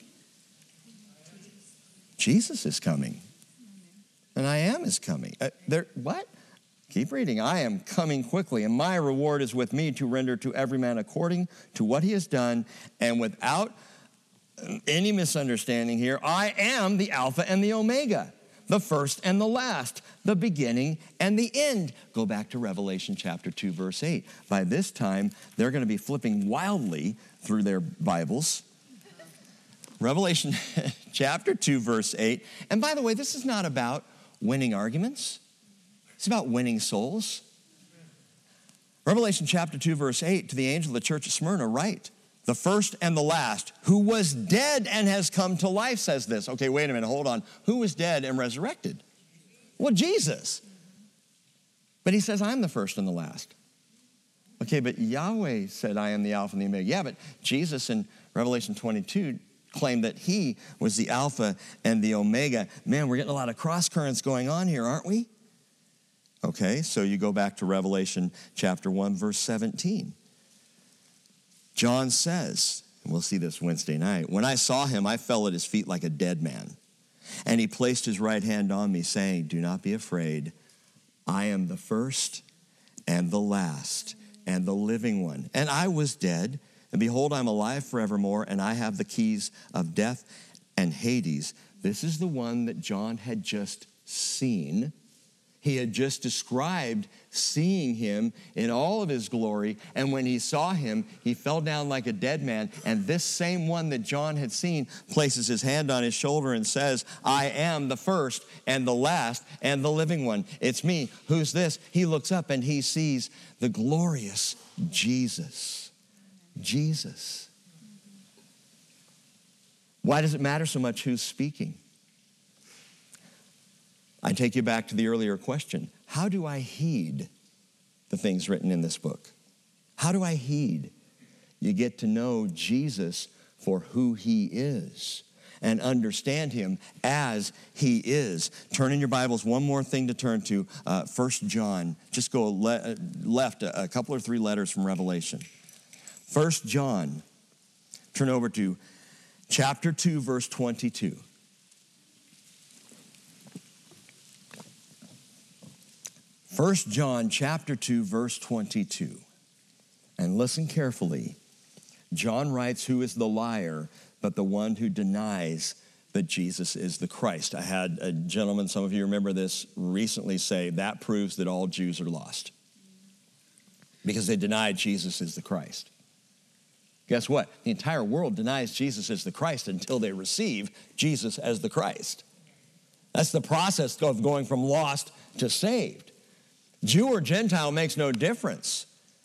Jesus is coming. And I am is coming. Uh, there, what? Keep reading. I am coming quickly, and my reward is with me to render to every man according to what he has done. And without any misunderstanding here, I am the Alpha and the Omega, the first and the last, the beginning and the end. Go back to Revelation chapter two, verse eight. By this time, they're going to be flipping wildly through their Bibles. Revelation chapter two, verse eight. And by the way, this is not about winning arguments. It's about winning souls. Revelation chapter two, verse eight, to the angel of the church of Smyrna, write, the first and the last, who was dead and has come to life, says this. Okay, wait a minute, hold on. Who was dead and resurrected? Well, Jesus. But he says, I'm the first and the last. Okay, but Yahweh said, I am the Alpha and the Omega. Yeah, but Jesus in Revelation twenty-two claimed that he was the Alpha and the Omega. Man, we're getting a lot of cross currents going on here, aren't we? Okay, so you go back to Revelation chapter one, verse seventeen. John says, and we'll see this Wednesday night, when I saw him, I fell at his feet like a dead man. And he placed his right hand on me, saying, do not be afraid. I am the first and the last and the living one. And I was dead, and behold, I'm alive forevermore, and I have the keys of death and Hades. This is the one that John had just seen. He had just described seeing him in all of his glory, and when he saw him, he fell down like a dead man, and this same one that John had seen places his hand on his shoulder and says, I am the first and the last and the living one. It's me. Who's this? He looks up and he sees the glorious Jesus. Jesus. Why does it matter so much who's speaking? I take you back to the earlier question. How do I heed the things written in this book? How do I heed? You get to know Jesus for who he is and understand him as he is. Turn in your Bibles, one more thing to turn to, uh, First John. Just go le- left a, a couple or three letters from Revelation. First John, turn over to chapter two, verse twenty-two. First John chapter two, verse twenty-two. And listen carefully. John writes, who is the liar but the one who denies that Jesus is the Christ? I had a gentleman, some of you remember this, recently say that proves that all Jews are lost because they denied Jesus is the Christ. Guess what? The entire world denies Jesus is the Christ until they receive Jesus as the Christ. That's the process of going from lost to saved. Jew or Gentile makes no difference.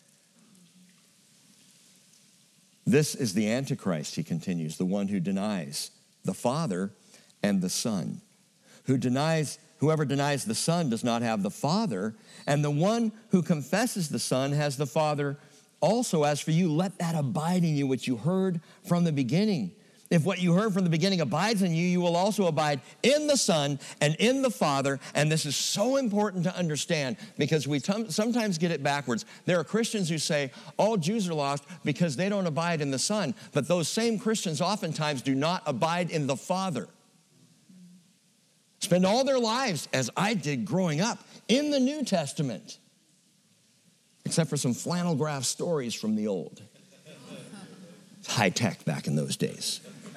This is the Antichrist, he continues, the one who denies the Father and the Son. Who denies, whoever denies the Son does not have the Father, and the one who confesses the Son has the Father also. As for you, let that abide in you which you heard from the beginning. If what you heard from the beginning abides in you, you will also abide in the Son and in the Father. And this is so important to understand because we t- sometimes get it backwards. There are Christians who say all Jews are lost because they don't abide in the Son. But those same Christians oftentimes do not abide in the Father. Spend all their lives, as I did growing up, in the New Testament. Except for some flannel graph stories from the old. It's high tech back in those days.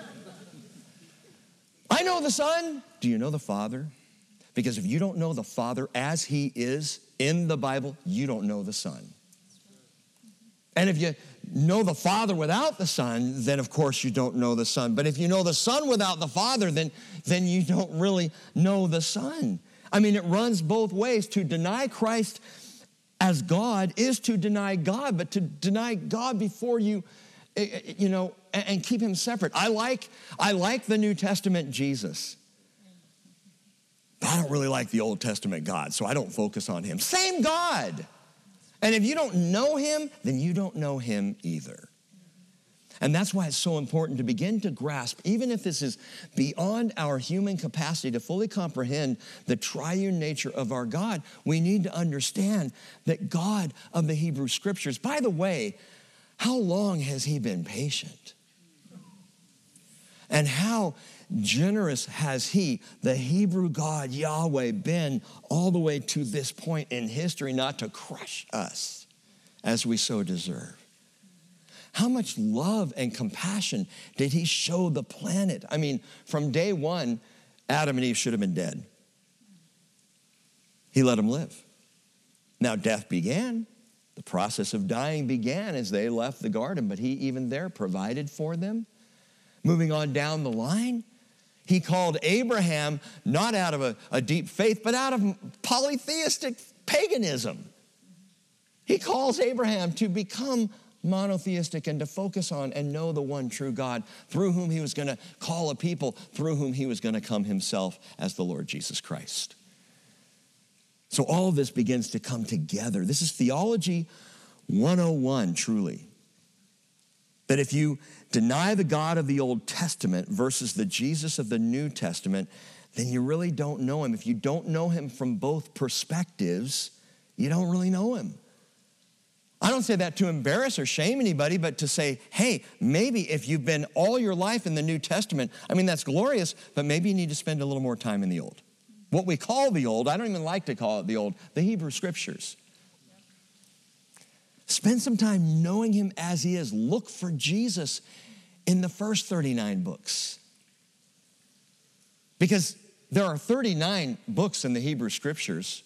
I know the Son. Do you know the Father? Because if you don't know the Father as he is in the Bible, you don't know the Son. And if you know the Father without the Son, then of course you don't know the Son. But if you know the Son without the Father, then, then you don't really know the Son. I mean, it runs both ways. To deny Christ as God is to deny God, but to deny God before you, you know, and keep him separate. I like, I like the New Testament Jesus. But I don't really like the Old Testament God, so I don't focus on him. Same God. And if you don't know him, then you don't know him either. And that's why it's so important to begin to grasp, even if this is beyond our human capacity to fully comprehend the triune nature of our God, we need to understand that God of the Hebrew Scriptures, by the way, how long has he been patient? And how generous has he, the Hebrew God, Yahweh, been all the way to this point in history, not to crush us as we so deserve? How much love and compassion did he show the planet? I mean, from day one, Adam and Eve should have been dead. He let them live. Now death began. The process of dying began as they left the garden, but he even there provided for them. Moving on down the line, he called Abraham not out of a, a deep faith, but out of polytheistic paganism. He calls Abraham to become monotheistic and to focus on and know the one true God through whom he was going to call a people, through whom he was going to come himself as the Lord Jesus Christ. So all of this begins to come together. This is theology one oh one, truly. That if you deny the God of the Old Testament versus the Jesus of the New Testament, then you really don't know him. If you don't know him from both perspectives, you don't really know him. I don't say that to embarrass or shame anybody, but to say, hey, maybe if you've been all your life in the New Testament, I mean, that's glorious, but maybe you need to spend a little more time in the Old. What we call the Old, I don't even like to call it the Old, the Hebrew Scriptures. Spend some time knowing him as he is. Look for Jesus in the first thirty-nine books. Because there are thirty-nine books in the Hebrew Scriptures.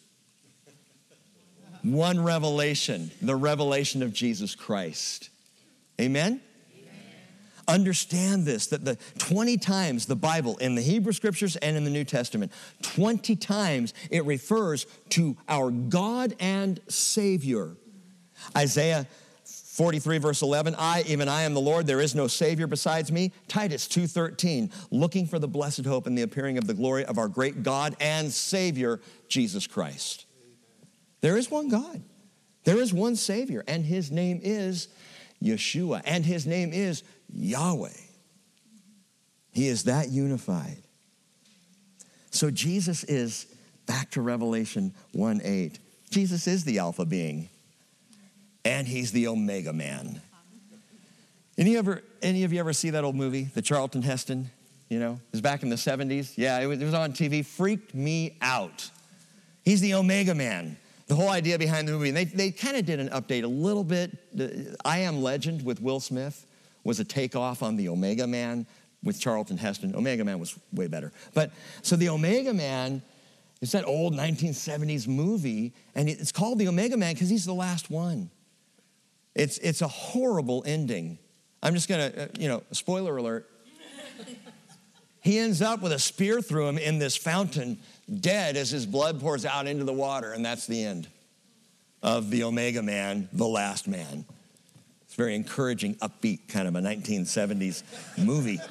One revelation, the revelation of Jesus Christ. Amen? Understand this, that the twenty times the Bible in the Hebrew Scriptures and in the New Testament, twenty times it refers to our God and Savior. Isaiah forty-three verse eleven, I, even I am the Lord, there is no Savior besides me. Titus two thirteen, looking for the blessed hope and the appearing of the glory of our great God and Savior, Jesus Christ. There is one God. There is one Savior, and his name is Yeshua, and his name is Yahweh. He is that unified. So Jesus is, back to Revelation one eight, Jesus is the Alpha being, and he's the Omega man. Any ever, any of you ever see that old movie, the Charlton Heston? You know, it was back in the seventies. Yeah, it was, it was on T V. Freaked me out. He's the Omega man. The whole idea behind the movie, and they, they kind of did an update a little bit. The I Am Legend with Will Smith was a takeoff on the Omega Man with Charlton Heston. Omega Man was way better. But so the Omega Man, it's that old nineteen seventies movie, and it's called the Omega Man because he's the last one. It's, it's a horrible ending. I'm just going to, uh, you know, spoiler alert. He ends up with a spear through him in this fountain, dead as his blood pours out into the water, and that's the end of the Omega Man, the last man. It's very encouraging, upbeat, kind of a nineteen seventies movie.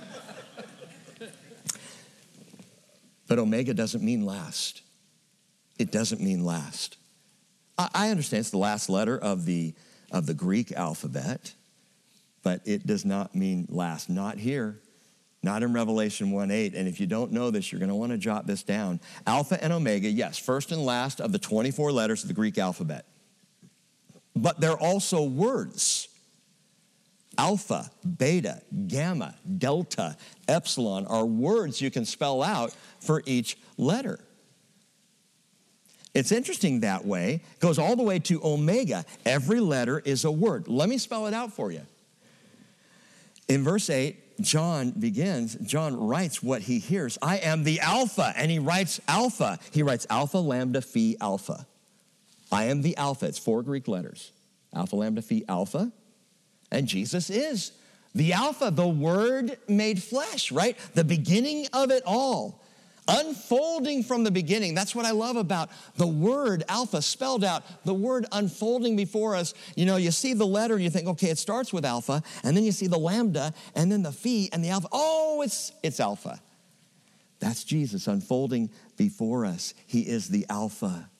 But Omega doesn't mean last. It doesn't mean last. I, I understand it's the last letter of the, of the Greek alphabet, but it does not mean last. Not here. Not in Revelation one eight, and if you don't know this, you're going to want to jot this down. Alpha and Omega, yes, first and last of the twenty-four letters of the Greek alphabet. But they're also words. Alpha, beta, gamma, delta, epsilon are words you can spell out for each letter. It's interesting that way. It goes all the way to Omega. Every letter is a word. Let me spell it out for you. In verse eight, John begins, John writes what he hears. I am the Alpha, and he writes Alpha. He writes Alpha, Lambda, Phi, Alpha. I am the Alpha. It's four Greek letters. Alpha, Lambda, Phi, Alpha. And Jesus is the Alpha, the Word made flesh, right? The beginning of it all. Unfolding from the beginning. That's what I love about the word Alpha spelled out, the word unfolding before us. You know, you see the letter and you think, okay, it starts with Alpha, and then you see the Lambda, and then the Phi, and the Alpha. Oh, it's, it's Alpha. That's Jesus unfolding before us. He is the Alpha.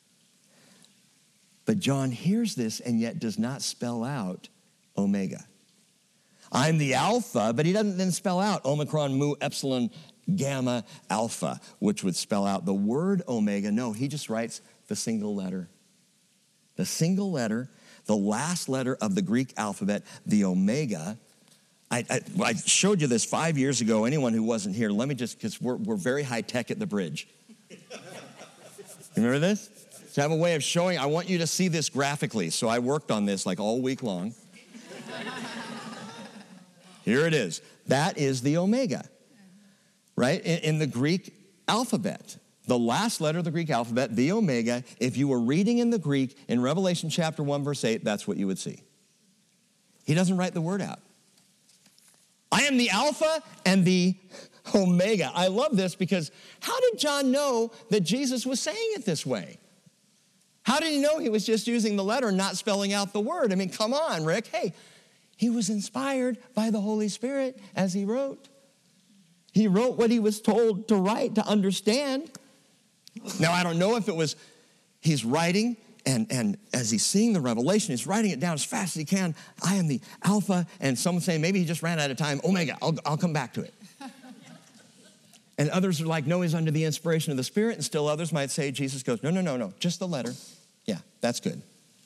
But John hears this and yet does not spell out Omega. I'm the Alpha, but he doesn't then spell out Omicron, Mu, Epsilon, Gamma, Alpha, which would spell out the word Omega. No, he just writes the single letter. The single letter, the last letter of the Greek alphabet, the Omega. I, I, I showed you this five years ago. Anyone who wasn't here, let me just, because we're, we're very high tech at the bridge. You remember this? So I have a way of showing, I want you to see this graphically. So I worked on this like all week long. Here it is. That is the Omega. Right? In, in the Greek alphabet, the last letter of the Greek alphabet, the Omega, if you were reading in the Greek in Revelation chapter one, verse eight, that's what you would see. He doesn't write the word out. I am the Alpha and the Omega. I love this because how did John know that Jesus was saying it this way? How did he know he was just using the letter and not spelling out the word? I mean, come on, Rick. Hey, he was inspired by the Holy Spirit as he wrote. He wrote what he was told to write, to understand. Now, I don't know if it was he's writing, and, and as he's seeing the revelation, he's writing it down as fast as he can. I am the Alpha, and some say maybe he just ran out of time. Omega, I'll, I'll come back to it. And others are like, no, he's under the inspiration of the Spirit, and still others might say, Jesus goes, no, no, no, no, just the letter. Yeah, that's good.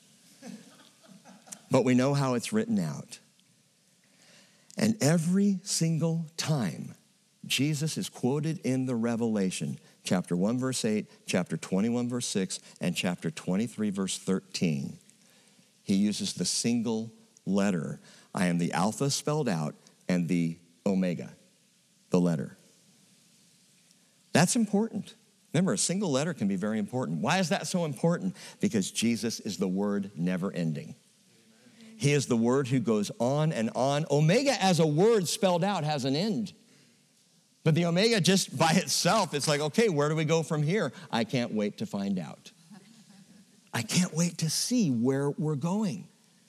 But we know how it's written out. And every single time Jesus is quoted in the Revelation, chapter one, verse eight, chapter twenty-one, verse six, and chapter twenty-three, verse thirteen. He uses the single letter. I am the Alpha spelled out and the Omega, the letter. That's important. Remember, a single letter can be very important. Why is that so important? Because Jesus is the word never ending. He is the word who goes on and on. Omega as a word spelled out has an end. But the Omega just by itself, it's like, okay, where do we go from here? I can't wait to find out. I can't wait to see where we're going.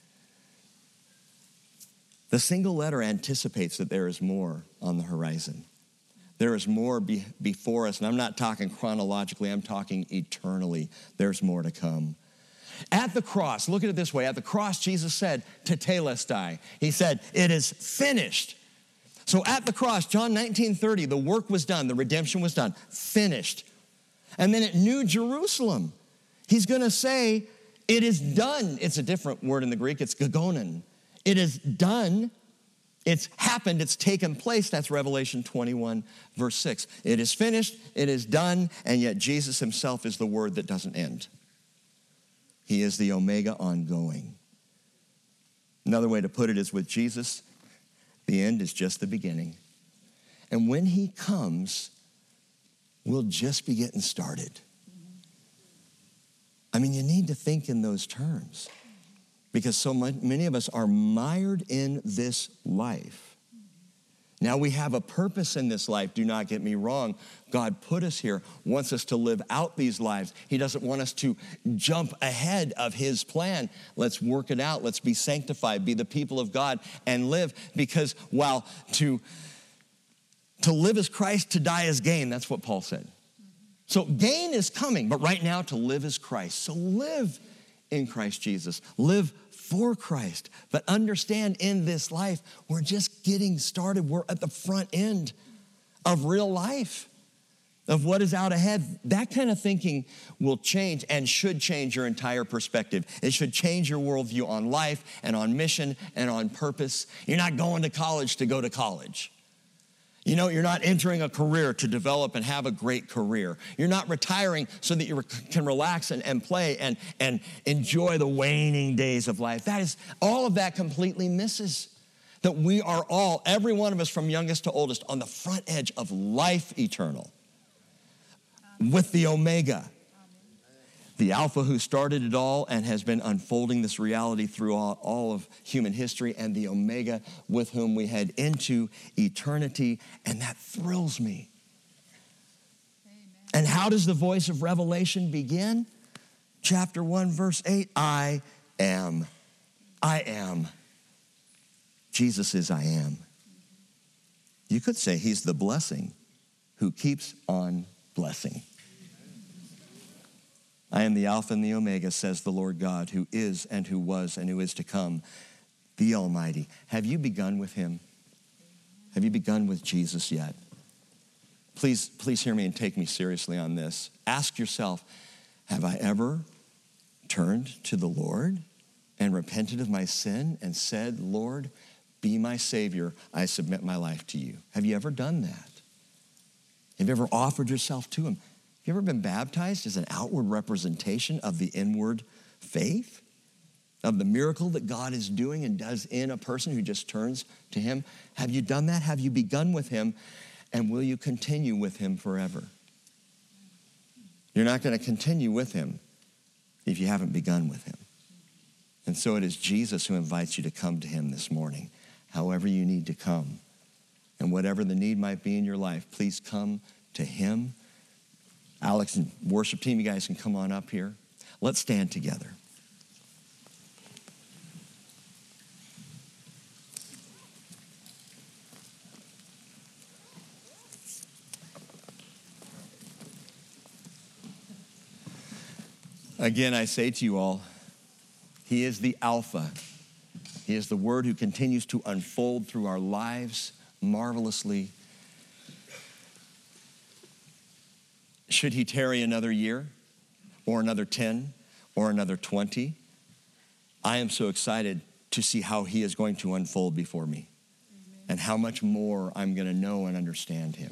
The single letter anticipates that there is more on the horizon. There is more be- before us, and I'm not talking chronologically, I'm talking eternally. There's more to come. At the cross, look at it this way. At the cross, Jesus said, tetelestai. He said, it is finished. So at the cross, John nineteen thirty, the work was done. The redemption was done. Finished. And then at New Jerusalem, he's going to say, it is done. It's a different word in the Greek. It's gagonen. It is done. It's happened. It's taken place. That's Revelation twenty-one, verse six. It is finished. It is done. And yet Jesus himself is the word that doesn't end. He is the Omega ongoing. Another way to put it is with Jesus, the end is just the beginning. And when he comes, we'll just be getting started. I mean, you need to think in those terms because so many of us are mired in this life. Now we have a purpose in this life. Do not get me wrong. God put us here, wants us to live out these lives. He doesn't want us to jump ahead of his plan. Let's work it out. Let's be sanctified, be the people of God, and live. Because while to, to live as Christ, to die as gain, that's what Paul said. So gain is coming, but right now to live as Christ. So live in Christ Jesus. Live for Christ. But understand in this life, we're just getting started. We're at the front end of real life, of what is out ahead. That kind of thinking will change and should change your entire perspective. It should change your worldview on life and on mission and on purpose. You're not going to college to go to college. You know, you're not entering a career to develop and have a great career. You're not retiring so that you can relax and, and play and, and enjoy the waning days of life. That is, all of that completely misses that we are all, every one of us from youngest to oldest, on the front edge of life eternal with the Omega, the Alpha who started it all and has been unfolding this reality through all, all of human history, and the Omega with whom we head into eternity, and that thrills me. Amen. And how does the voice of Revelation begin? Chapter one, verse eight, I am. I am. Jesus is I am. You could say he's the blessing who keeps on blessing. I am the Alpha and the Omega, says the Lord God, who is and who was and who is to come, the Almighty. Have you begun with him? Have you begun with Jesus yet? Please, please hear me and take me seriously on this. Ask yourself, have I ever turned to the Lord and repented of my sin and said, Lord, be my Savior, I submit my life to you? Have you ever done that? Have you ever offered yourself to him? Have you ever been baptized as an outward representation of the inward faith, of the miracle that God is doing and does in a person who just turns to him? Have you done that? Have you begun with him? And will you continue with him forever? You're not going to continue with him if you haven't begun with him. And so it is Jesus who invites you to come to him this morning, however you need to come. And whatever the need might be in your life, please come to him. Alex and worship team, you guys can come on up here. Let's stand together. Again, I say to you all, he is the Alpha. He is the Word who continues to unfold through our lives marvelously. Should he tarry another year or another ten or another twenty, I am so excited to see how he is going to unfold before me. Amen. And how much more I'm going to know and understand him.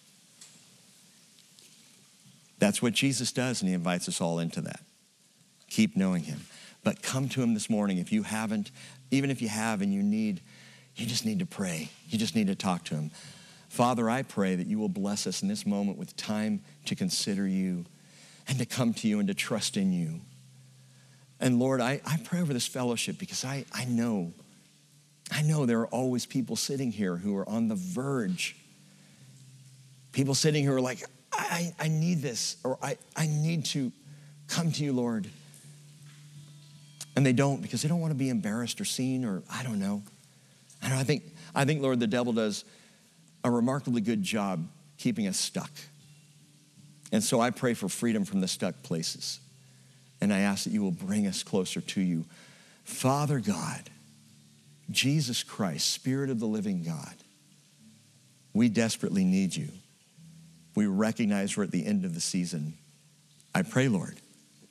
That's what Jesus does, and he invites us all into that. Keep knowing him. But come to him this morning if you haven't, even if you have and you need, you just need to pray. You just need to talk to him. Father, I pray that you will bless us in this moment with time to consider you and to come to you and to trust in you. And Lord, I, I pray over this fellowship because I, I know, I know there are always people sitting here who are on the verge. People sitting here who are like, I, I need this, or I, I need to come to you, Lord. And they don't because they don't want to be embarrassed or seen, or I don't know. I, don't, I think, I think, Lord, the devil does a remarkably good job keeping us stuck. And so I pray for freedom from the stuck places. And I ask that you will bring us closer to you. Father God, Jesus Christ, Spirit of the living God, we desperately need you. We recognize we're at the end of the season. I pray, Lord,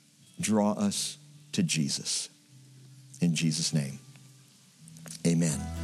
draw us to Jesus. In Jesus' name, amen.